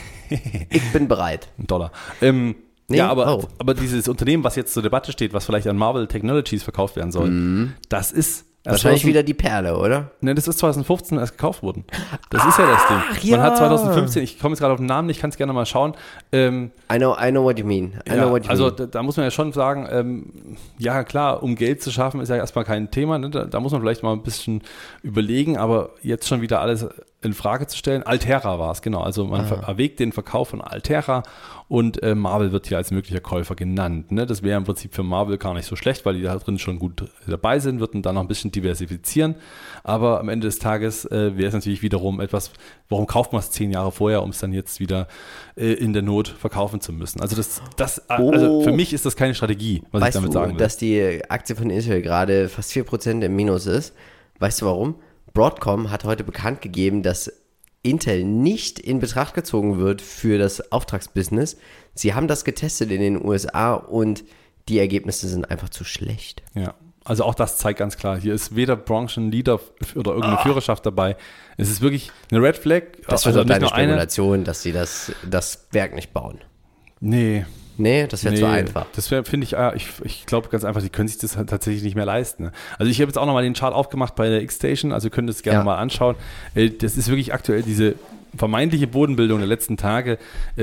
Ich bin bereit. Ein Dollar. Ähm, nee, ja, aber, oh. aber dieses Unternehmen, was jetzt zur Debatte steht, was vielleicht an Marvel Technologies verkauft werden soll, mm. das ist wahrscheinlich zweitausend wieder die Perle, oder? Ne, das ist zwanzig fünfzehn erst gekauft worden. Das Ach, ist ja das Ding. Man ja. hat zwanzig fünfzehn, ich komme jetzt gerade auf den Namen nicht, kann es gerne mal schauen. Ähm, I know, I know what you mean. I ja, know what you also mean. Da, da muss man ja schon sagen, ähm, ja klar, um Geld zu schaffen, ist ja erstmal kein Thema. Ne? Da, da muss man vielleicht mal ein bisschen überlegen, aber jetzt schon wieder alles in Frage zu stellen. Altera war es, genau. Also man ah. erwägt den Verkauf von Altera und äh, Marvel wird hier als möglicher Käufer genannt. Ne? Das wäre im Prinzip für Marvel gar nicht so schlecht, weil die da drin schon gut dabei sind, würden dann noch ein bisschen diversifizieren. Aber am Ende des Tages äh, wäre es natürlich wiederum etwas, warum kauft man es zehn Jahre vorher, um es dann jetzt wieder äh, in der Not verkaufen zu müssen. Also das, das oh. also für mich ist das keine Strategie, was weißt ich damit du, sagen will. Dass die Aktie von Intel gerade fast vier Prozent im Minus ist? Weißt du warum? Broadcom hat heute bekannt gegeben, dass Intel nicht in Betracht gezogen wird für das Auftragsbusiness. Sie haben das getestet in den U S A und die Ergebnisse sind einfach zu schlecht. Ja, also auch das zeigt ganz klar, hier ist weder Branchenleader oder irgendeine oh. Führerschaft dabei. Es ist wirklich eine Red Flag. Das wird also doch deine Spekulation, eine, dass sie das, das Werk nicht bauen. Nee. Nee, das wäre nee, zu einfach. Das wäre, finde ich, ich, ich glaube ganz einfach, die können sich das halt tatsächlich nicht mehr leisten. Also ich habe jetzt auch nochmal den Chart aufgemacht bei der X-Station, also ihr könnt es gerne ja. mal anschauen. Das ist wirklich aktuell diese vermeintliche Bodenbildung der letzten Tage,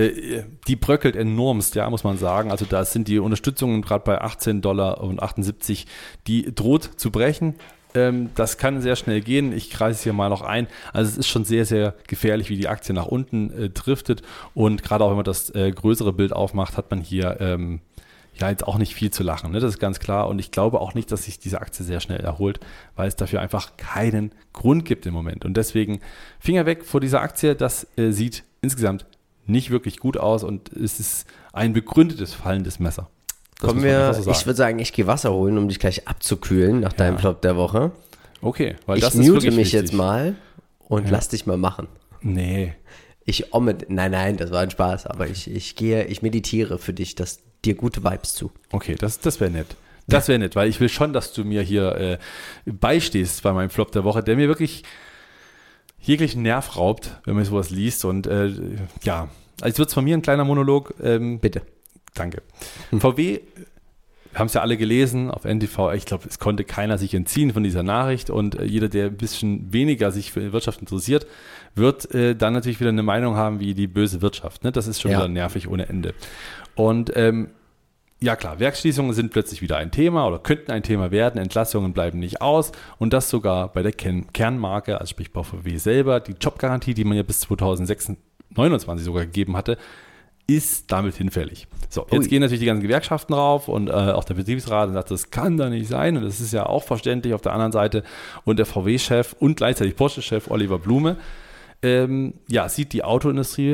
die bröckelt enormst, ja, muss man sagen. Also da sind die Unterstützungen gerade bei achtzehn Dollar und achtundsiebzig, die droht zu brechen. Das kann sehr schnell gehen. Ich kreise es hier mal noch ein. Also es ist schon sehr, sehr gefährlich, wie die Aktie nach unten äh, driftet. Und gerade auch, wenn man das äh, größere Bild aufmacht, hat man hier ähm, ja jetzt auch nicht viel zu lachen. Ne? Das ist ganz klar. Und ich glaube auch nicht, dass sich diese Aktie sehr schnell erholt, weil es dafür einfach keinen Grund gibt im Moment. Und deswegen Finger weg vor dieser Aktie. Das äh, sieht insgesamt nicht wirklich gut aus und es ist ein begründetes fallendes Messer. Das Kommen wir, so ich würde sagen, ich gehe Wasser holen, um dich gleich abzukühlen nach ja. deinem Flop der Woche. Okay, weil ich das mute ist wirklich mich wichtig. jetzt mal und ja. lass dich mal machen. Nee. Ich omme, nein, nein, das war ein Spaß, aber ich, ich gehe, ich meditiere für dich, dass dir gute Vibes zu. Okay, das, das wäre nett. Das wäre nett, weil ich will schon, dass du mir hier äh, beistehst bei meinem Flop der Woche, der mir wirklich jeglichen Nerv raubt, wenn man sowas liest. Und äh, ja, also jetzt wird es von mir ein kleiner Monolog. Ähm, Bitte. Danke. Hm. V W, wir haben es ja alle gelesen auf N T V, ich glaube, es konnte keiner sich entziehen von dieser Nachricht und äh, jeder, der ein bisschen weniger sich für Wirtschaft interessiert, wird äh, dann natürlich wieder eine Meinung haben wie die böse Wirtschaft. Ne? Das ist schon ja. wieder nervig ohne Ende. Und ähm, ja klar, Werksschließungen sind plötzlich wieder ein Thema oder könnten ein Thema werden, Entlassungen bleiben nicht aus und das sogar bei der Ken- Kernmarke, also sprich bei V W selber, die Jobgarantie, die man ja bis zweitausendneunundzwanzig sogar gegeben hatte, ist damit hinfällig. So, jetzt Ui. gehen natürlich die ganzen Gewerkschaften rauf und äh, auch der Betriebsrat und sagt, das kann da nicht sein und das ist ja auch verständlich auf der anderen Seite und der V W-Chef und gleichzeitig Porsche-Chef Oliver Blume ähm, ja, sieht die Autoindustrie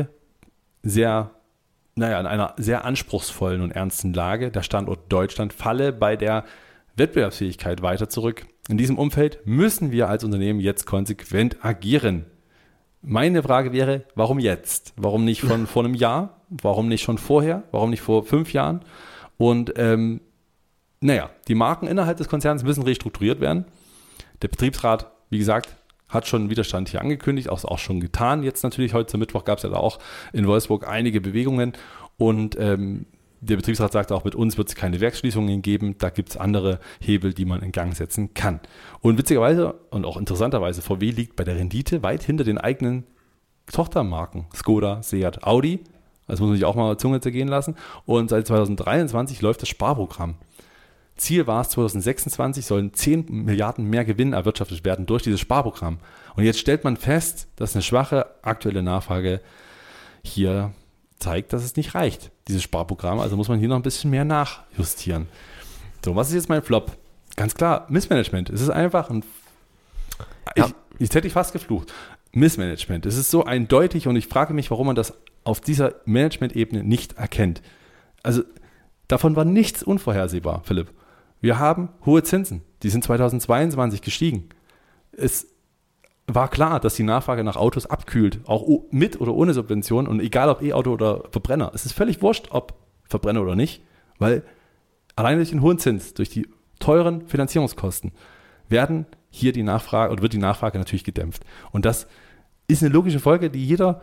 sehr, naja, in einer sehr anspruchsvollen und ernsten Lage. Der Standort Deutschland falle bei der Wettbewerbsfähigkeit weiter zurück. In diesem Umfeld müssen wir als Unternehmen jetzt konsequent agieren. Meine Frage wäre, warum jetzt? Warum nicht von vor einem Jahr? Warum nicht schon vorher? Warum nicht vor fünf Jahren? Und ähm, naja, die Marken innerhalb des Konzerns müssen restrukturiert werden. Der Betriebsrat, wie gesagt, hat schon Widerstand hier angekündigt, auch, auch schon getan. Jetzt natürlich, heute zum Mittwoch gab es ja da auch in Wolfsburg einige Bewegungen und ähm, der Betriebsrat sagt auch, mit uns wird es keine Werksschließungen geben, da gibt es andere Hebel, die man in Gang setzen kann. Und witzigerweise und auch interessanterweise, V W liegt bei der Rendite weit hinter den eigenen Tochtermarken, Skoda, Seat, Audi, das muss man sich auch mal Zunge zergehen lassen und seit zweitausenddreiundzwanzig läuft das Sparprogramm. Ziel war es, zweitausendsechsundzwanzig sollen zehn Milliarden mehr Gewinn erwirtschaftet werden durch dieses Sparprogramm. Und jetzt stellt man fest, dass eine schwache aktuelle Nachfrage hier zeigt, dass es nicht reicht, dieses Sparprogramm. Also muss man hier noch ein bisschen mehr nachjustieren. So, was ist jetzt mein Flop? Ganz klar, Missmanagement. Es ist einfach ein... Ja. Ich, jetzt hätte ich fast geflucht. Missmanagement. Es ist so eindeutig und ich frage mich, warum man das auf dieser Management-Ebene nicht erkennt. Also davon war nichts unvorhersehbar, Philipp. Wir haben hohe Zinsen, die sind zweitausendzweiundzwanzig gestiegen. Es war klar, dass die Nachfrage nach Autos abkühlt, auch mit oder ohne Subvention und egal ob E-Auto oder Verbrenner. Es ist völlig wurscht, ob Verbrenner oder nicht, weil allein durch den hohen Zins, durch die teuren Finanzierungskosten werden hier die Nachfrage oder wird die Nachfrage natürlich gedämpft. Und das ist eine logische Folge, die jeder,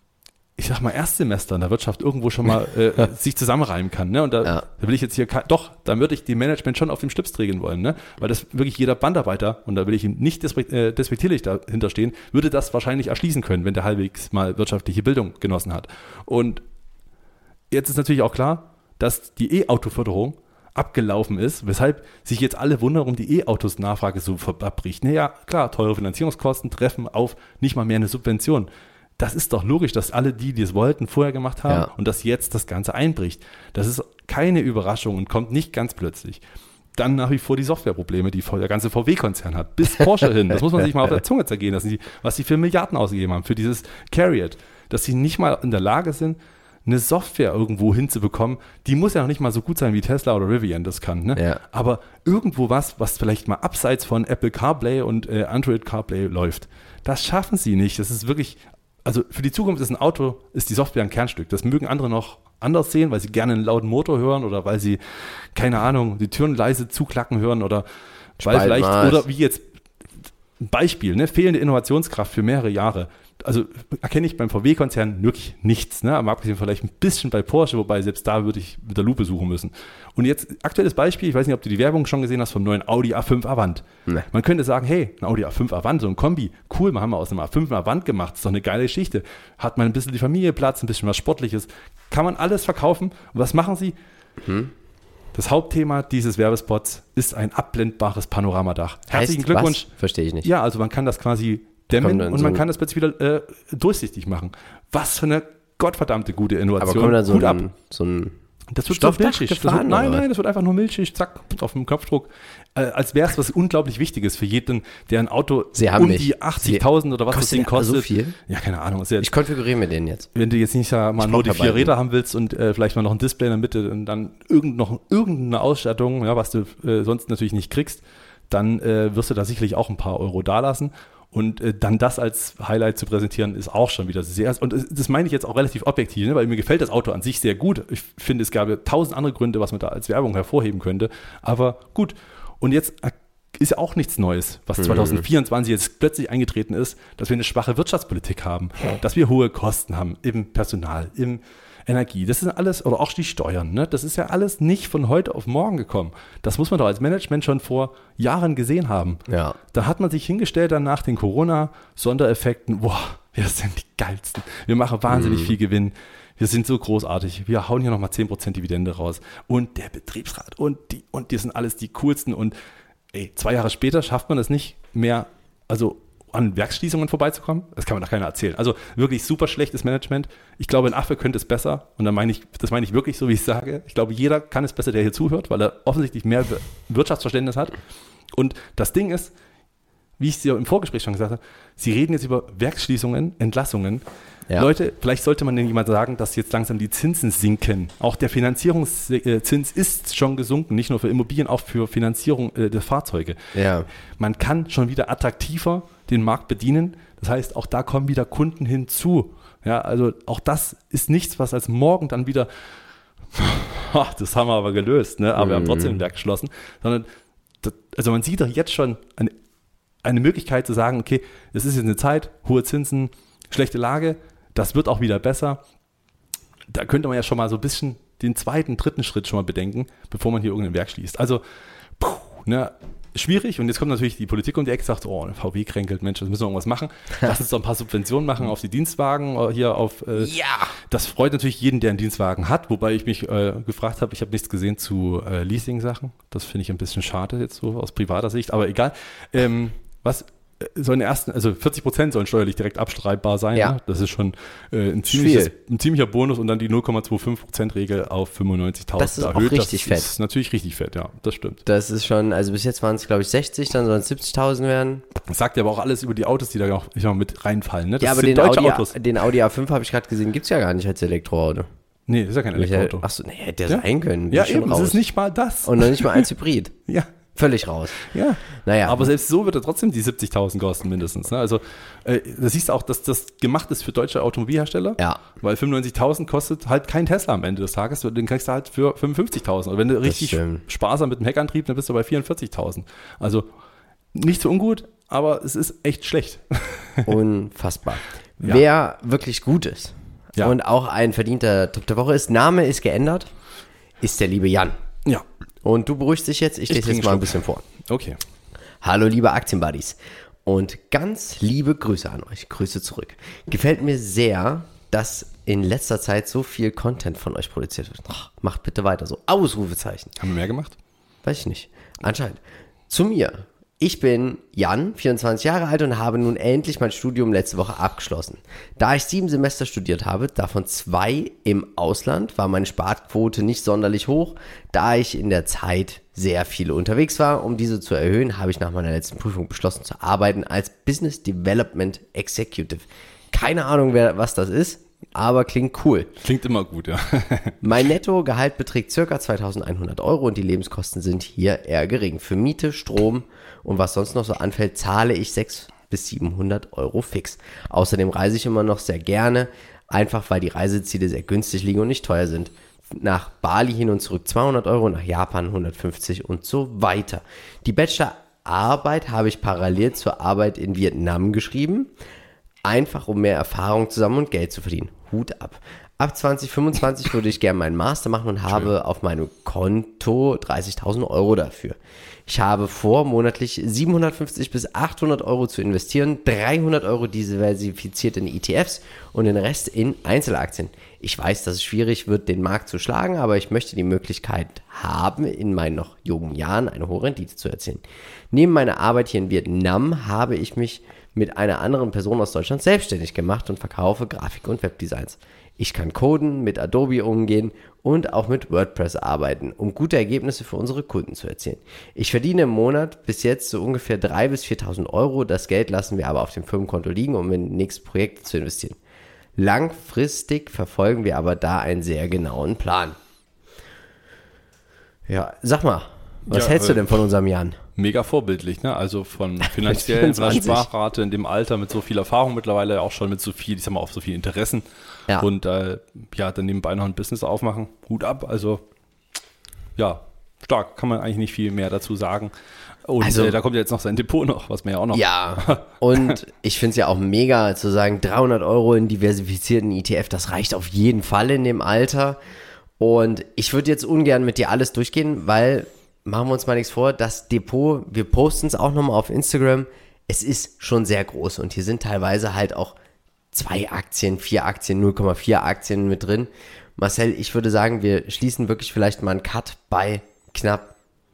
ich sag mal, Erstsemester in der Wirtschaft irgendwo schon mal äh, sich zusammenreimen kann. Ne? Und da, ja. da will ich jetzt hier, doch, da würde ich die Management schon auf dem Schlips trägen wollen, ne? Weil das wirklich jeder Bandarbeiter, und da will ich ihm nicht despekt, äh, despektierlich dahinter stehen, würde das wahrscheinlich erschließen können, wenn der halbwegs mal wirtschaftliche Bildung genossen hat. Und jetzt ist natürlich auch klar, dass die E-Auto-Förderung abgelaufen ist, weshalb sich jetzt alle wundern, warum die E-Autos Nachfrage so abbricht. Naja, klar, teure Finanzierungskosten treffen auf nicht mal mehr eine Subvention. Das ist doch logisch, dass alle die, die es wollten, vorher gemacht haben ja. und dass jetzt das Ganze einbricht. Das ist keine Überraschung und kommt nicht ganz plötzlich. Dann nach wie vor die Softwareprobleme, die der ganze V W-Konzern hat, bis Porsche hin. Das muss man sich mal auf der Zunge zergehen lassen, was sie für Milliarden ausgegeben haben, für dieses Carriot, dass sie nicht mal in der Lage sind, eine Software irgendwo hinzubekommen, die muss ja noch nicht mal so gut sein, wie Tesla oder Rivian das kann. Ne? Ja. Aber irgendwo was, was vielleicht mal abseits von Apple CarPlay und äh, Android CarPlay läuft, das schaffen sie nicht. Das ist wirklich, also für die Zukunft ist ein Auto, ist die Software ein Kernstück. Das mögen andere noch anders sehen, weil sie gerne einen lauten Motor hören oder weil sie, keine Ahnung, die Türen leise zuklacken hören oder weil Spalt vielleicht, mal. Oder wie jetzt, ein Beispiel, ne, fehlende Innovationskraft für mehrere Jahre. Also erkenne ich beim V W-Konzern wirklich nichts, ne? Aber abgesehen vielleicht ein bisschen bei Porsche, wobei selbst da würde ich mit der Lupe suchen müssen. Und jetzt aktuelles Beispiel, ich weiß nicht, ob du die Werbung schon gesehen hast vom neuen Audi A fünf Avant. Nee. Man könnte sagen, hey, ein Audi A fünf Avant, so ein Kombi, cool, wir haben aus einem A fünf ein Avant gemacht, ist doch eine geile Geschichte. Hat man ein bisschen die Familie Platz, ein bisschen was Sportliches, kann man alles verkaufen. Und was machen sie? Hm. Das Hauptthema dieses Werbespots ist ein abblendbares Panoramadach. Herzlichen heißt, Glückwunsch. Was? Verstehe ich nicht. Ja, also man kann das quasi dämmen und so man kann das plötzlich wieder äh, durchsichtig machen. Was für eine gottverdammte gute Innovation. Aber kommt dann so Hut ein, ab. so ein das wird so milchig. Das wird, nein, nein, das wird einfach nur milchig, zack, auf dem Knopfdruck. Äh, als wäre es was unglaublich Wichtiges für jeden, der ein Auto um mich. die achtzigtausend oder was das Ding kostet. So viel? Ja, keine Ahnung. Ja, ich konfiguriere mir den jetzt. Wenn du jetzt nicht ja, mal nur die vier Räder haben willst und äh, vielleicht mal noch ein Display in der Mitte und dann irgend, noch irgendeine Ausstattung, ja, was du äh, sonst natürlich nicht kriegst, dann äh, wirst du da sicherlich auch ein paar Euro dalassen. Und äh, dann das als Highlight zu präsentieren, ist auch schon wieder sehr, und das meine ich jetzt auch relativ objektiv, ne, weil mir gefällt das Auto an sich sehr gut. Ich finde, es gab ja tausend andere Gründe, was man da als Werbung hervorheben könnte, aber gut. Und jetzt ist ja auch nichts Neues, was zwanzig vierundzwanzig jetzt plötzlich eingetreten ist, dass wir eine schwache Wirtschaftspolitik haben, dass wir hohe Kosten haben im Personal, im Energie, das ist alles, oder auch die Steuern, ne? Das ist ja alles nicht von heute auf morgen gekommen. Das muss man doch als Management schon vor Jahren gesehen haben. Ja. Da hat man sich hingestellt dann nach den Corona-Sondereffekten, boah, wir sind die Geilsten, wir machen wahnsinnig mhm. viel Gewinn, wir sind so großartig, wir hauen hier nochmal zehn Prozent Dividende raus und der Betriebsrat und die, und die sind alles die coolsten und ey, zwei Jahre später schafft man es nicht mehr, also an Werksschließungen vorbeizukommen. Das kann man doch keiner erzählen. Also wirklich super schlechtes Management. Ich glaube, ein Affe könnte es besser. Und dann meine ich, das meine ich wirklich so, wie ich sage. Ich glaube, jeder kann es besser, der hier zuhört, weil er offensichtlich mehr Wirtschaftsverständnis hat. Und das Ding ist, wie ich es dir im Vorgespräch schon gesagt habe, Sie reden jetzt über Werksschließungen, Entlassungen. Ja. Leute, vielleicht sollte man denn jemand sagen, dass jetzt langsam die Zinsen sinken. Auch der Finanzierungszins ist schon gesunken, nicht nur für Immobilien, auch für Finanzierung äh, der Fahrzeuge. Ja. Man kann schon wieder attraktiver den Markt bedienen. Das heißt, auch da kommen wieder Kunden hinzu. Ja, also auch das ist nichts, was als morgen dann wieder, das haben wir aber gelöst, ne? Aber mhm. wir haben trotzdem ein Werk geschlossen. Sondern, das, also man sieht doch jetzt schon eine, eine Möglichkeit zu sagen, okay, es ist jetzt eine Zeit, hohe Zinsen, schlechte Lage, das wird auch wieder besser. Da könnte man ja schon mal so ein bisschen den zweiten, dritten Schritt schon mal bedenken, bevor man hier irgendein Werk schließt. Also, puh, ne, schwierig. Und jetzt kommt natürlich die Politik um die Ecke, sagt, oh, V W kränkelt, Mensch, das müssen wir irgendwas machen. Lass uns doch ein paar Subventionen machen auf die Dienstwagen hier auf. Äh, ja. Das freut natürlich jeden, der einen Dienstwagen hat. Wobei ich mich äh, gefragt habe, ich habe nichts gesehen zu äh, Leasing-Sachen. Das finde ich ein bisschen schade jetzt so aus privater Sicht. Aber egal. Ähm, was sollen ersten, also vierzig Prozent sollen steuerlich direkt abstreitbar sein. Ja. Ne? Das ist schon äh, ein, ziemliches, ein ziemlicher Bonus und dann die null Komma fünfundzwanzig Prozent Regel auf fünfundneunzigtausend das ist erhöht. Auch richtig das fett. ist natürlich richtig fett, ja, das stimmt. Das ist schon, also bis jetzt waren es glaube ich sechzig, dann sollen es siebzigtausend werden. Das sagt ja aber auch alles über die Autos, die da auch ich sag mal, mit reinfallen. Ne? Das ja, aber sind den deutsche Audi, Autos. den Audi A fünf habe ich gerade gesehen, gibt es ja gar nicht als Elektroauto. Nee, das ist ja kein Elektroauto. Achso, nee, hätte der ja? sein können. Ja, eben, das ist nicht mal das. Und noch nicht mal als Hybrid. Ja. Völlig raus. Ja, naja. Aber selbst so wird er trotzdem die siebzigtausend kosten mindestens. Ne? Also äh, da siehst du auch, dass das gemacht ist für deutsche Automobilhersteller. Ja. Weil fünfundneunzigtausend kostet halt kein Tesla am Ende des Tages. Den kriegst du halt für fünfundfünfzigtausend. Und wenn du richtig sparsam mit dem Heckantrieb, dann bist du bei vierundvierzigtausend. Also nicht so ungut, aber es ist echt schlecht. Unfassbar. Ja. Wer wirklich gut ist ja. und auch ein verdienter Top der Woche ist, Name ist geändert, ist der liebe Jan. Ja. Und du beruhigst dich jetzt, ich, ich lese jetzt mal ein bisschen vor. Okay. Hallo liebe Aktienbuddies und ganz liebe Grüße an euch, Grüße zurück. Gefällt mir sehr, dass in letzter Zeit so viel Content von euch produziert wird. Ach, macht bitte weiter so, Ausrufezeichen. Haben wir mehr gemacht? Weiß ich nicht, anscheinend. Zu mir. Ich bin Jan, vierundzwanzig Jahre alt und habe nun endlich mein Studium letzte Woche abgeschlossen. Da ich sieben Semester studiert habe, davon zwei im Ausland, war meine Sparquote nicht sonderlich hoch. Da ich in der Zeit sehr viel unterwegs war, um diese zu erhöhen, habe ich nach meiner letzten Prüfung beschlossen zu arbeiten als Business Development Executive. Keine Ahnung, wer, was das ist, aber klingt cool. Klingt immer gut, ja. Mein Nettogehalt beträgt ca. zweitausendeinhundert Euro und die Lebenskosten sind hier eher gering. Für Miete, Strom und was sonst noch so anfällt, zahle ich sechshundert bis siebenhundert Euro fix. Außerdem reise ich immer noch sehr gerne, einfach weil die Reiseziele sehr günstig liegen und nicht teuer sind. Nach Bali hin und zurück zweihundert Euro, nach Japan hundertfünfzig und so weiter. Die Bachelorarbeit habe ich parallel zur Arbeit in Vietnam geschrieben, einfach um mehr Erfahrung zu sammeln und Geld zu verdienen. Hut ab. Ab zwanzig fünfundzwanzig würde ich gerne meinen Master machen und habe Schön. auf meinem Konto dreißigtausend Euro dafür. Ich habe vor, monatlich siebenhundertfünfzig bis achthundert Euro zu investieren, dreihundert Euro diversifiziert in E T Fs und den Rest in Einzelaktien. Ich weiß, dass es schwierig wird, den Markt zu schlagen, aber ich möchte die Möglichkeit haben, in meinen noch jungen Jahren eine hohe Rendite zu erzielen. Neben meiner Arbeit hier in Vietnam habe ich mich mit einer anderen Person aus Deutschland selbstständig gemacht und verkaufe Grafik- und Webdesigns. Ich kann coden, mit Adobe umgehen und auch mit WordPress arbeiten, um gute Ergebnisse für unsere Kunden zu erzielen. Ich verdiene im Monat bis jetzt so ungefähr dreitausend bis viertausend Euro. Das Geld lassen wir aber auf dem Firmenkonto liegen, um in nächste Projekte zu investieren. Langfristig verfolgen wir aber da einen sehr genauen Plan. Ja, sag mal, was ja, hältst du denn von unserem Jan? Mega vorbildlich, ne? Also von finanziell, von der Sprachrate in dem Alter mit so viel Erfahrung mittlerweile, auch schon mit so viel, ich sag mal, auf so viel Interessen. Ja. Und äh, ja, dann nebenbei noch ein Business aufmachen. Hut ab, also ja, stark, kann man eigentlich nicht viel mehr dazu sagen. Und also, äh, da kommt ja jetzt noch sein Depot noch, was man ja auch noch... Ja, und ich finde es ja auch mega zu sagen, dreihundert Euro in diversifizierten E T F, das reicht auf jeden Fall in dem Alter. Und ich würde jetzt ungern mit dir alles durchgehen, weil, machen wir uns mal nichts vor, das Depot, wir posten es auch nochmal auf Instagram, es ist schon sehr groß und hier sind teilweise halt auch zwei Aktien, vier Aktien, null Komma vier Aktien mit drin. Marcel, ich würde sagen, wir schließen wirklich vielleicht mal einen Cut bei knapp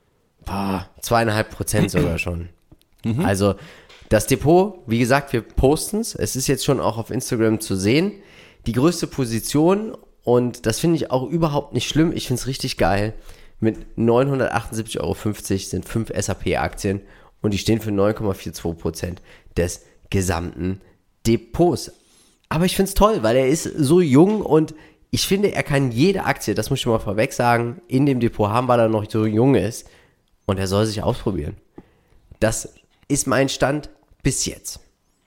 boah, zweieinhalb Prozent sogar schon. Mhm. Also das Depot, wie gesagt, wir posten es. Es ist jetzt schon auch auf Instagram zu sehen. Die größte Position, und das finde ich auch überhaupt nicht schlimm, ich finde es richtig geil, mit neunhundertachtundsiebzig Euro fünfzig sind fünf S A P-Aktien und die stehen für neun Komma zweiundvierzig Prozent des gesamten Depots. Aber ich finde es toll, weil er ist so jung und ich finde, er kann jede Aktie, das muss ich mal vorweg sagen, in dem Depot haben, weil er noch so jung ist. Und er soll sich ausprobieren. Das ist mein Stand bis jetzt.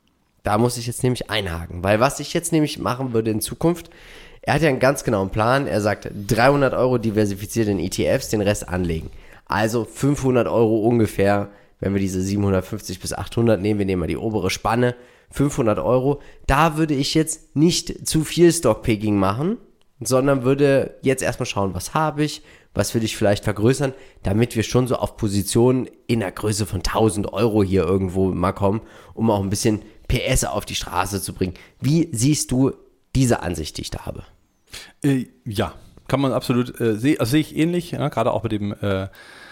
Da muss ich jetzt nämlich einhaken. Weil was ich jetzt nämlich machen würde in Zukunft, er hat ja einen ganz genauen Plan. Er sagt, dreihundert Euro diversifiziert in E T Fs, den Rest anlegen. Also fünfhundert Euro ungefähr, wenn wir diese siebenhundertfünfzig bis achthundert nehmen, wir nehmen mal die obere Spanne, fünfhundert Euro. Da würde ich jetzt nicht zu viel Stockpicking machen, sondern würde jetzt erstmal schauen, was habe ich, was will ich vielleicht vergrößern, damit wir schon so auf Positionen in der Größe von tausend Euro hier irgendwo mal kommen, um auch ein bisschen P S auf die Straße zu bringen. Wie siehst du diese Ansicht, die ich da habe? Äh, ja, kann man absolut äh, sehen, also sehe ich ähnlich, ja, gerade auch mit dem äh,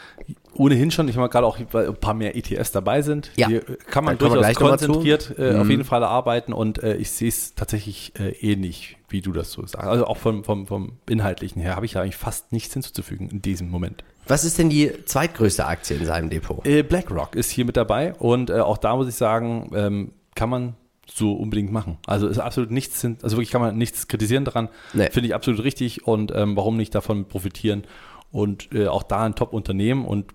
ohnehin schon, ich meine gerade auch, weil ein paar mehr E T Fs dabei sind, ja, die kann man durchaus konzentriert äh, mhm. auf jeden Fall arbeiten und äh, ich sehe es tatsächlich äh, ähnlich, wie du das so sagst. Also auch vom, vom, vom Inhaltlichen her habe ich da eigentlich fast nichts hinzuzufügen in diesem Moment. Was ist denn die zweitgrößte Aktie in seinem Depot? Äh, BlackRock ist hier mit dabei und äh, auch da muss ich sagen, ähm, kann man so unbedingt machen. Also ist absolut nichts, also wirklich kann man nichts kritisieren daran, nee. Finde ich absolut richtig und ähm, warum nicht davon profitieren und äh, auch da ein Top-Unternehmen und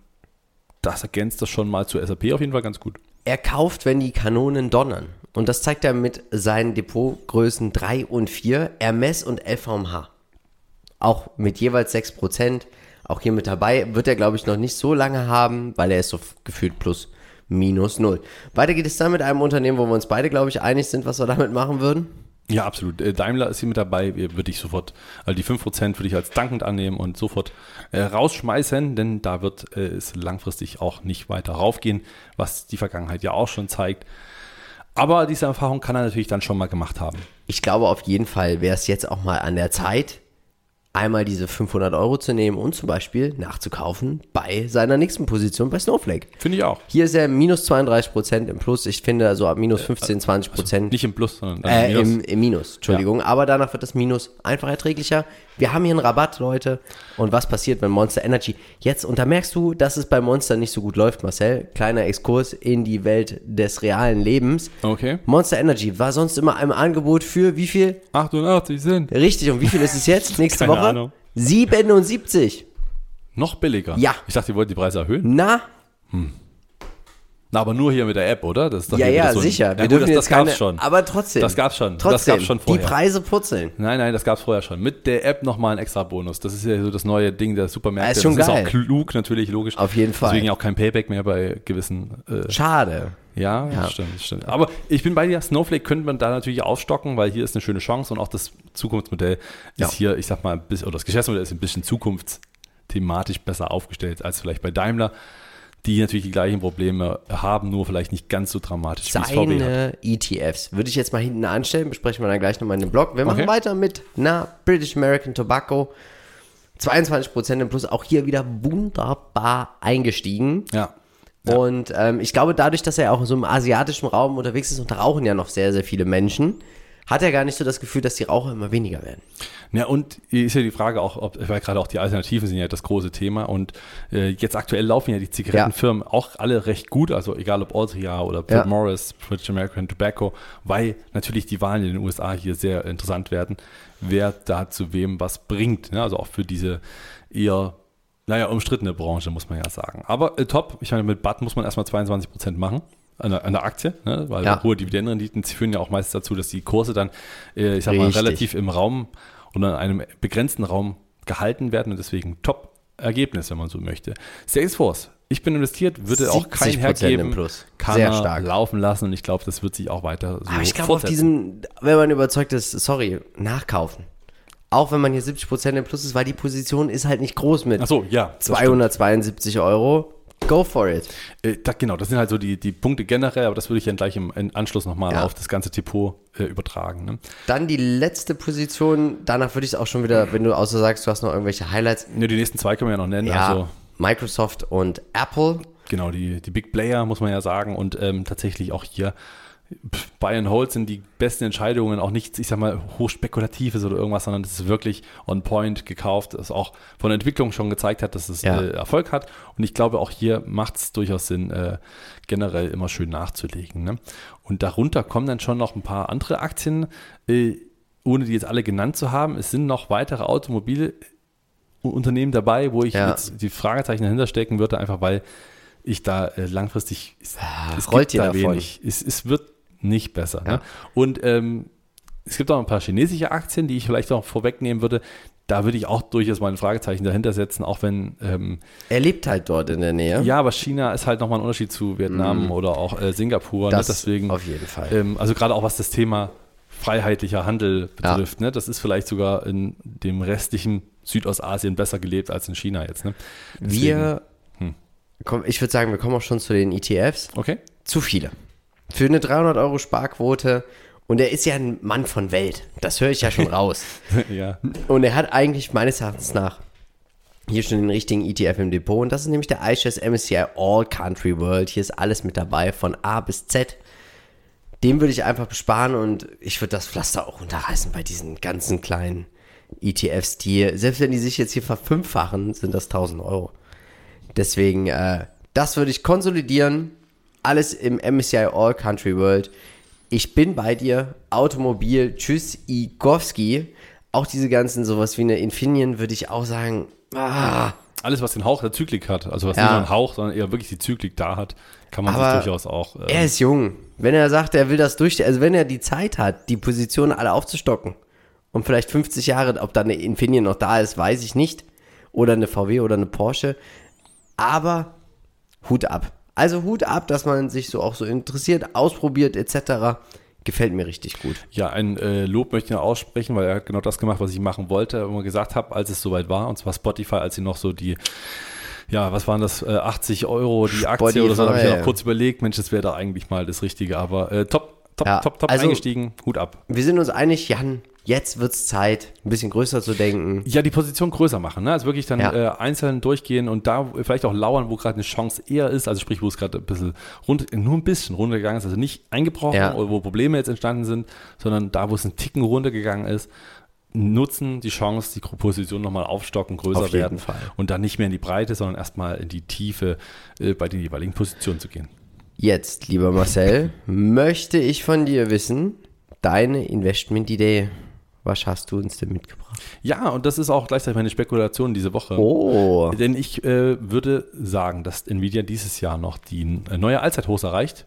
das ergänzt das schon mal zu S A P auf jeden Fall ganz gut. Er kauft, wenn die Kanonen donnern. Und das zeigt er mit seinen Depotgrößen drei und vier, Hermes und L V M H. Auch mit jeweils sechs Prozent. Auch hier mit dabei. Wird er, glaube ich, noch nicht so lange haben, weil er ist so gefühlt plus minus null. Weiter geht es dann mit einem Unternehmen, wo wir uns beide, glaube ich, einig sind, was wir damit machen würden. Ja, absolut. Daimler ist hier mit dabei, würde ich sofort, also die fünf Prozent würde ich als dankend annehmen und sofort äh, rausschmeißen, denn da wird äh, es langfristig auch nicht weiter raufgehen, was die Vergangenheit ja auch schon zeigt. Aber diese Erfahrung kann er natürlich dann schon mal gemacht haben. Ich glaube auf jeden Fall wäre es jetzt auch mal an der Zeit, einmal diese fünfhundert Euro zu nehmen und zum Beispiel nachzukaufen bei seiner nächsten Position bei Snowflake. Finde ich auch. Hier ist er minus zweiunddreißig Prozent im Plus. Ich finde so ab minus fünfzehn, zwanzig Prozent. Also nicht im Plus, sondern äh, im, Minus. Im, im Minus. Entschuldigung. Ja. Aber danach wird das Minus einfach erträglicher. Wir haben hier einen Rabatt, Leute. Und was passiert, wenn Monster Energy jetzt, und da merkst du, dass es bei Monster nicht so gut läuft, Marcel. Kleiner Exkurs in die Welt des realen Lebens. Okay. Monster Energy war sonst immer im Angebot für wie viel? achtundachtzig Cent. Richtig. Und wie viel ist es jetzt? Nächste Keine Woche? Ahnung. siebenundsiebzig. Noch billiger? Ja. Ich dachte, ihr wollt die Preise erhöhen. Na? Hm. Na, aber nur hier mit der App, oder? Das ist doch ja, ja, so ein, sicher. Ja, wir gut, dürfen das, jetzt das gab's keine, schon. Aber trotzdem. Das gab's schon. Trotzdem, das gab's schon vorher. Die Preise purzeln. Nein, nein, das gab's vorher schon. Mit der App nochmal ein extra Bonus. Das ist ja so das neue Ding der Supermärkte. Das ist schon das geil. ist auch klug, natürlich, logisch. Auf jeden Fall. Deswegen auch kein Payback mehr bei gewissen... Äh, Schade. Ja, ja. Das stimmt, das stimmt. Aber ich bin bei dir, Snowflake könnte man da natürlich aufstocken, weil hier ist eine schöne Chance und auch das Zukunftsmodell ja. ist hier, ich sag mal, ein bisschen, oder das Geschäftsmodell ist ein bisschen zukunftsthematisch besser aufgestellt als vielleicht bei Daimler, die natürlich die gleichen Probleme haben, nur vielleicht nicht ganz so dramatisch wie es V W hat. Seine E T Fs würde ich jetzt mal hinten anstellen, besprechen wir dann gleich nochmal in dem Blog. Wir machen okay. weiter mit na, British American Tobacco. zweiundzwanzig Prozent im Plus, auch hier wieder wunderbar eingestiegen. Ja. Ja. Und ähm, ich glaube, dadurch, dass er auch so im asiatischen Raum unterwegs ist, und da rauchen ja noch sehr, sehr viele Menschen, hat er gar nicht so das Gefühl, dass die Raucher immer weniger werden. Ja, und ist ja die Frage auch, ob, weil gerade auch die Alternativen sind ja das große Thema und äh, jetzt aktuell laufen ja die Zigarettenfirmen ja. auch alle recht gut, also egal ob Altria oder Philip ja. Morris, British American Tobacco, weil natürlich die Wahlen in den U S A hier sehr interessant werden, wer da zu wem was bringt, ne? Also auch für diese eher naja, umstrittene Branche, muss man ja sagen. Aber äh, top, ich meine, mit B A T muss man erstmal zweiundzwanzig Prozent machen an der, an der Aktie, ne? Weil ja. hohe Dividendenrenditen führen ja auch meistens dazu, dass die Kurse dann, äh, ich sag mal, Richtig. relativ im Raum oder in einem begrenzten Raum gehalten werden und deswegen top Ergebnis, wenn man so möchte. Salesforce, ich bin investiert, würde auch kein hergeben, Plus. kann Sehr er stark. laufen lassen und ich glaube, das wird sich auch weiter so Aber ich glaube, auf diesen, wenn man überzeugt ist, sorry, nachkaufen. Auch wenn man hier siebzig Prozent im Plus ist, weil die Position ist halt nicht groß mit Ach so, ja, zweihundertzweiundsiebzig Euro. Go for it. Äh, da, genau, das sind halt so die, die Punkte generell, aber das würde ich dann gleich im, im Anschluss nochmal Ja. auf das ganze Depot äh, übertragen. Ne? Dann die letzte Position, danach würde ich es auch schon wieder, wenn du außer sagst, du hast noch irgendwelche Highlights. Ne, die nächsten zwei können wir ja noch nennen. Ja, Also, Microsoft und Apple. genau, die, die Big Player, muss man ja sagen. Und ähm, tatsächlich auch hier pff, Buy and Hold sind die besten Entscheidungen, auch nichts, ich sag mal, hochspekulatives oder irgendwas, sondern das ist wirklich on point gekauft, das auch von der Entwicklung schon gezeigt hat, dass es Ja. äh, Erfolg hat. Und ich glaube, auch hier macht es durchaus Sinn, äh, generell immer schön nachzulegen. Ne? Und darunter kommen dann schon noch ein paar andere Aktien, äh, ohne die jetzt alle genannt zu haben. Es sind noch weitere Automobilunternehmen dabei, wo ich Ja. jetzt die Fragezeichen dahinter stecken würde, einfach weil ich da äh, langfristig, es, Ah, es rollt gibt ihr da davon? wenig. Es, es wird nicht besser. Ja. Ne? Und ähm, es gibt auch ein paar chinesische Aktien, die ich vielleicht auch vorwegnehmen würde. Da würde ich auch durchaus mal ein Fragezeichen dahinter setzen, auch wenn, ähm, Er lebt halt dort in der Nähe. ja, aber China ist halt nochmal ein Unterschied zu Vietnam oder auch äh, Singapur. Das Ne? Deswegen, auf jeden Fall. ähm, also gerade auch was das Thema freiheitlicher Handel betrifft, ne? Das ist vielleicht sogar in dem restlichen Südostasien besser gelebt als in China jetzt. Ne? wir, komm, ich würde sagen, wir kommen auch schon zu den E T Fs. Okay. Zu viele. Für eine dreihundert Euro Sparquote. Und er ist ja ein Mann von Welt. Das höre ich ja schon raus. Ja. Und er hat eigentlich meines Erachtens nach hier schon den richtigen E T F im Depot. Und das ist nämlich der iShares M S C I All Country World. Hier ist alles mit dabei, von A bis Z. Den würde ich einfach besparen und ich würde das Pflaster auch runterreißen bei diesen ganzen kleinen E T Fs, die, selbst wenn die sich jetzt hier verfünffachen, sind das tausend Euro. Deswegen, äh, das würde ich konsolidieren. Alles im M S C I All Country World. Ich bin bei dir. Automobil, tschüss, Igowski. Auch diese ganzen, sowas wie eine Infineon, würde ich auch sagen, ah, Alles, was den Hauch der Zyklik hat, also was Ja. nicht nur ein Hauch, sondern eher wirklich die Zyklik da hat, kann man Aber sich durchaus auch. ähm, er ist jung. Wenn er sagt, er will das durchstehen, also wenn er die Zeit hat, die Positionen alle aufzustocken und vielleicht fünfzig Jahre, ob da eine Infineon noch da ist, weiß ich nicht. Oder eine V W oder eine Porsche. Aber Hut ab. Also Hut ab, dass man sich so auch so interessiert, ausprobiert et cetera. Gefällt mir richtig gut. Ja, ein äh, Lob möchte ich noch aussprechen, weil er hat genau das gemacht, was ich machen wollte, wo ich gesagt habe, als es soweit war, und zwar Spotify, als sie noch so die, ja, was waren das, äh, achtzig Euro die Aktie Spotify, oder so, da habe ich ja ja. noch kurz überlegt, Mensch, das wäre da eigentlich mal das Richtige, aber äh, top, top, Ja, top, top also- eingestiegen, Hut ab. Wir sind uns einig, Jan, jetzt wird's Zeit, ein bisschen größer zu denken. Ja, die Position größer machen, ne? Also wirklich dann Ja. äh, einzeln durchgehen und da vielleicht auch lauern, wo gerade eine Chance eher ist, also sprich, wo es gerade ein bisschen runter, nur ein bisschen runtergegangen ist, also nicht eingebrochen Ja. oder wo Probleme jetzt entstanden sind, sondern da, wo es ein Ticken runtergegangen ist, nutzen die Chance, die Position nochmal aufstocken, größer Auf jeden werden Fall. und dann nicht mehr in die Breite, sondern erstmal in die Tiefe äh, bei den jeweiligen Positionen zu gehen. Jetzt, lieber Marcel, möchte ich von dir wissen, deine Investment-Idee. Was hast du uns denn mitgebracht? Ja, und das ist auch gleichzeitig meine Spekulation diese Woche. Oh, Denn ich äh, würde sagen, dass Nvidia dieses Jahr noch die äh, neue Allzeithochs erreicht.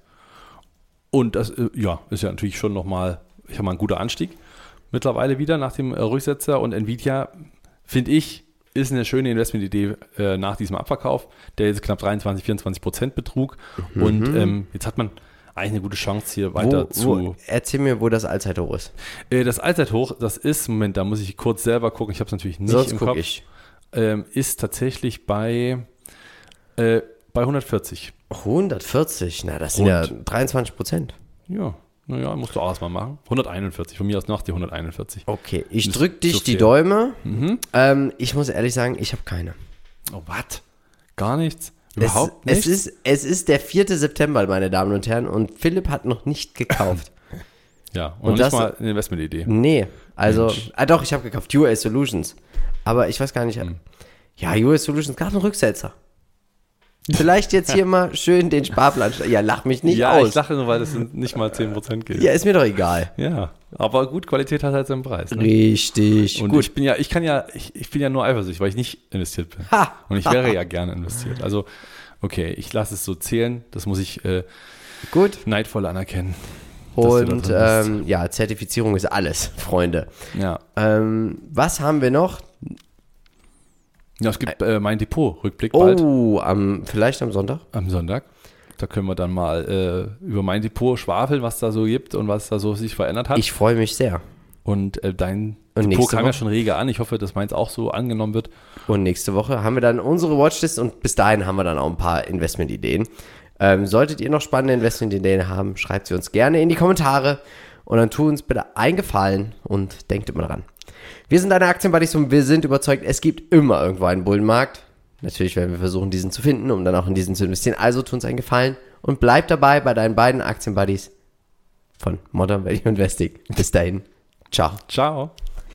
Und das äh, ja, ist ja natürlich schon nochmal, ich habe mal ein guter Anstieg mittlerweile wieder nach dem äh, Rücksetzer. Und Nvidia, finde ich, ist eine schöne Investmentidee äh, nach diesem Abverkauf, der jetzt knapp dreiundzwanzig, vierundzwanzig Prozent betrug. Mhm. Und ähm, jetzt hat man eigentlich eine gute Chance hier weiter wo, zu. wo, erzähl mir, wo das Allzeithoch ist. Äh, das Allzeithoch, das ist, Moment, da muss ich kurz selber gucken, ich habe es natürlich nicht Sonst im guck Kopf. ich. Ähm, ist tatsächlich bei, äh, bei hundertvierzig. hundertvierzig, na das sind ja Und- dreiundzwanzig Prozent. Ja, naja, musst du auch erstmal machen. hunderteinundvierzig, von mir aus noch die hunderteinundvierzig. Okay, ich Das drück ist dich so die fair. Däume. Mhm. Ähm, ich muss ehrlich sagen, ich habe keine. Oh, was? Gar nichts? Es, Überhaupt es, nichts? ist, es ist der vierte September, meine Damen und Herren, und Philipp hat noch nicht gekauft. Ja, Und und, noch das- nicht mal eine Investmentidee. Nee, also, Mensch. ah doch, ich habe gekauft, U S Solutions. Aber ich weiß gar nicht, Hm. ja, U S Solutions, gerade ein Rücksetzer. Vielleicht jetzt hier mal schön den Sparplan. Ja, lach mich nicht ja, aus. ich lache nur, weil das sind nicht mal zehn Prozent gilt. Ja, ist mir doch egal. Ja, aber gut, Qualität hat halt seinen Preis. Ne? Richtig, Und gut. ich bin ja, ich kann ja, ich, ich bin ja nur eifersüchtig, weil ich nicht investiert bin. Ha! Und ich wäre ja gerne investiert. Also, okay, ich lasse es so zählen. Das muss ich äh, Gut. neidvoll anerkennen. dass du da Und drin bist. ähm, ja, Zertifizierung ist alles, Freunde. Ja. Ähm, was haben wir noch? Ja, es gibt äh, mein Depot-Rückblick bald. Oh, am, vielleicht am Sonntag? Am Sonntag. Da können wir dann mal äh, über mein Depot schwafeln, was da so gibt und was da so sich verändert hat. Ich freue mich sehr. Und äh, dein und Depot kam Woche? ja schon rege an. Ich hoffe, dass meins auch so angenommen wird. Und nächste Woche haben wir dann unsere Watchlist und bis dahin haben wir dann auch ein paar Investmentideen. Ähm, solltet ihr noch spannende Investmentideen haben, schreibt sie uns gerne in die Kommentare und dann tut uns bitte einen Gefallen und denkt immer dran. Wir sind deine Aktienbuddies und wir sind überzeugt, es gibt immer irgendwo einen Bullenmarkt. Natürlich werden wir versuchen, diesen zu finden, um dann auch in diesen zu investieren. Also tut uns einen Gefallen und bleib dabei bei deinen beiden Aktienbuddies von Modern Value Investing. Bis dahin. Ciao. Ciao.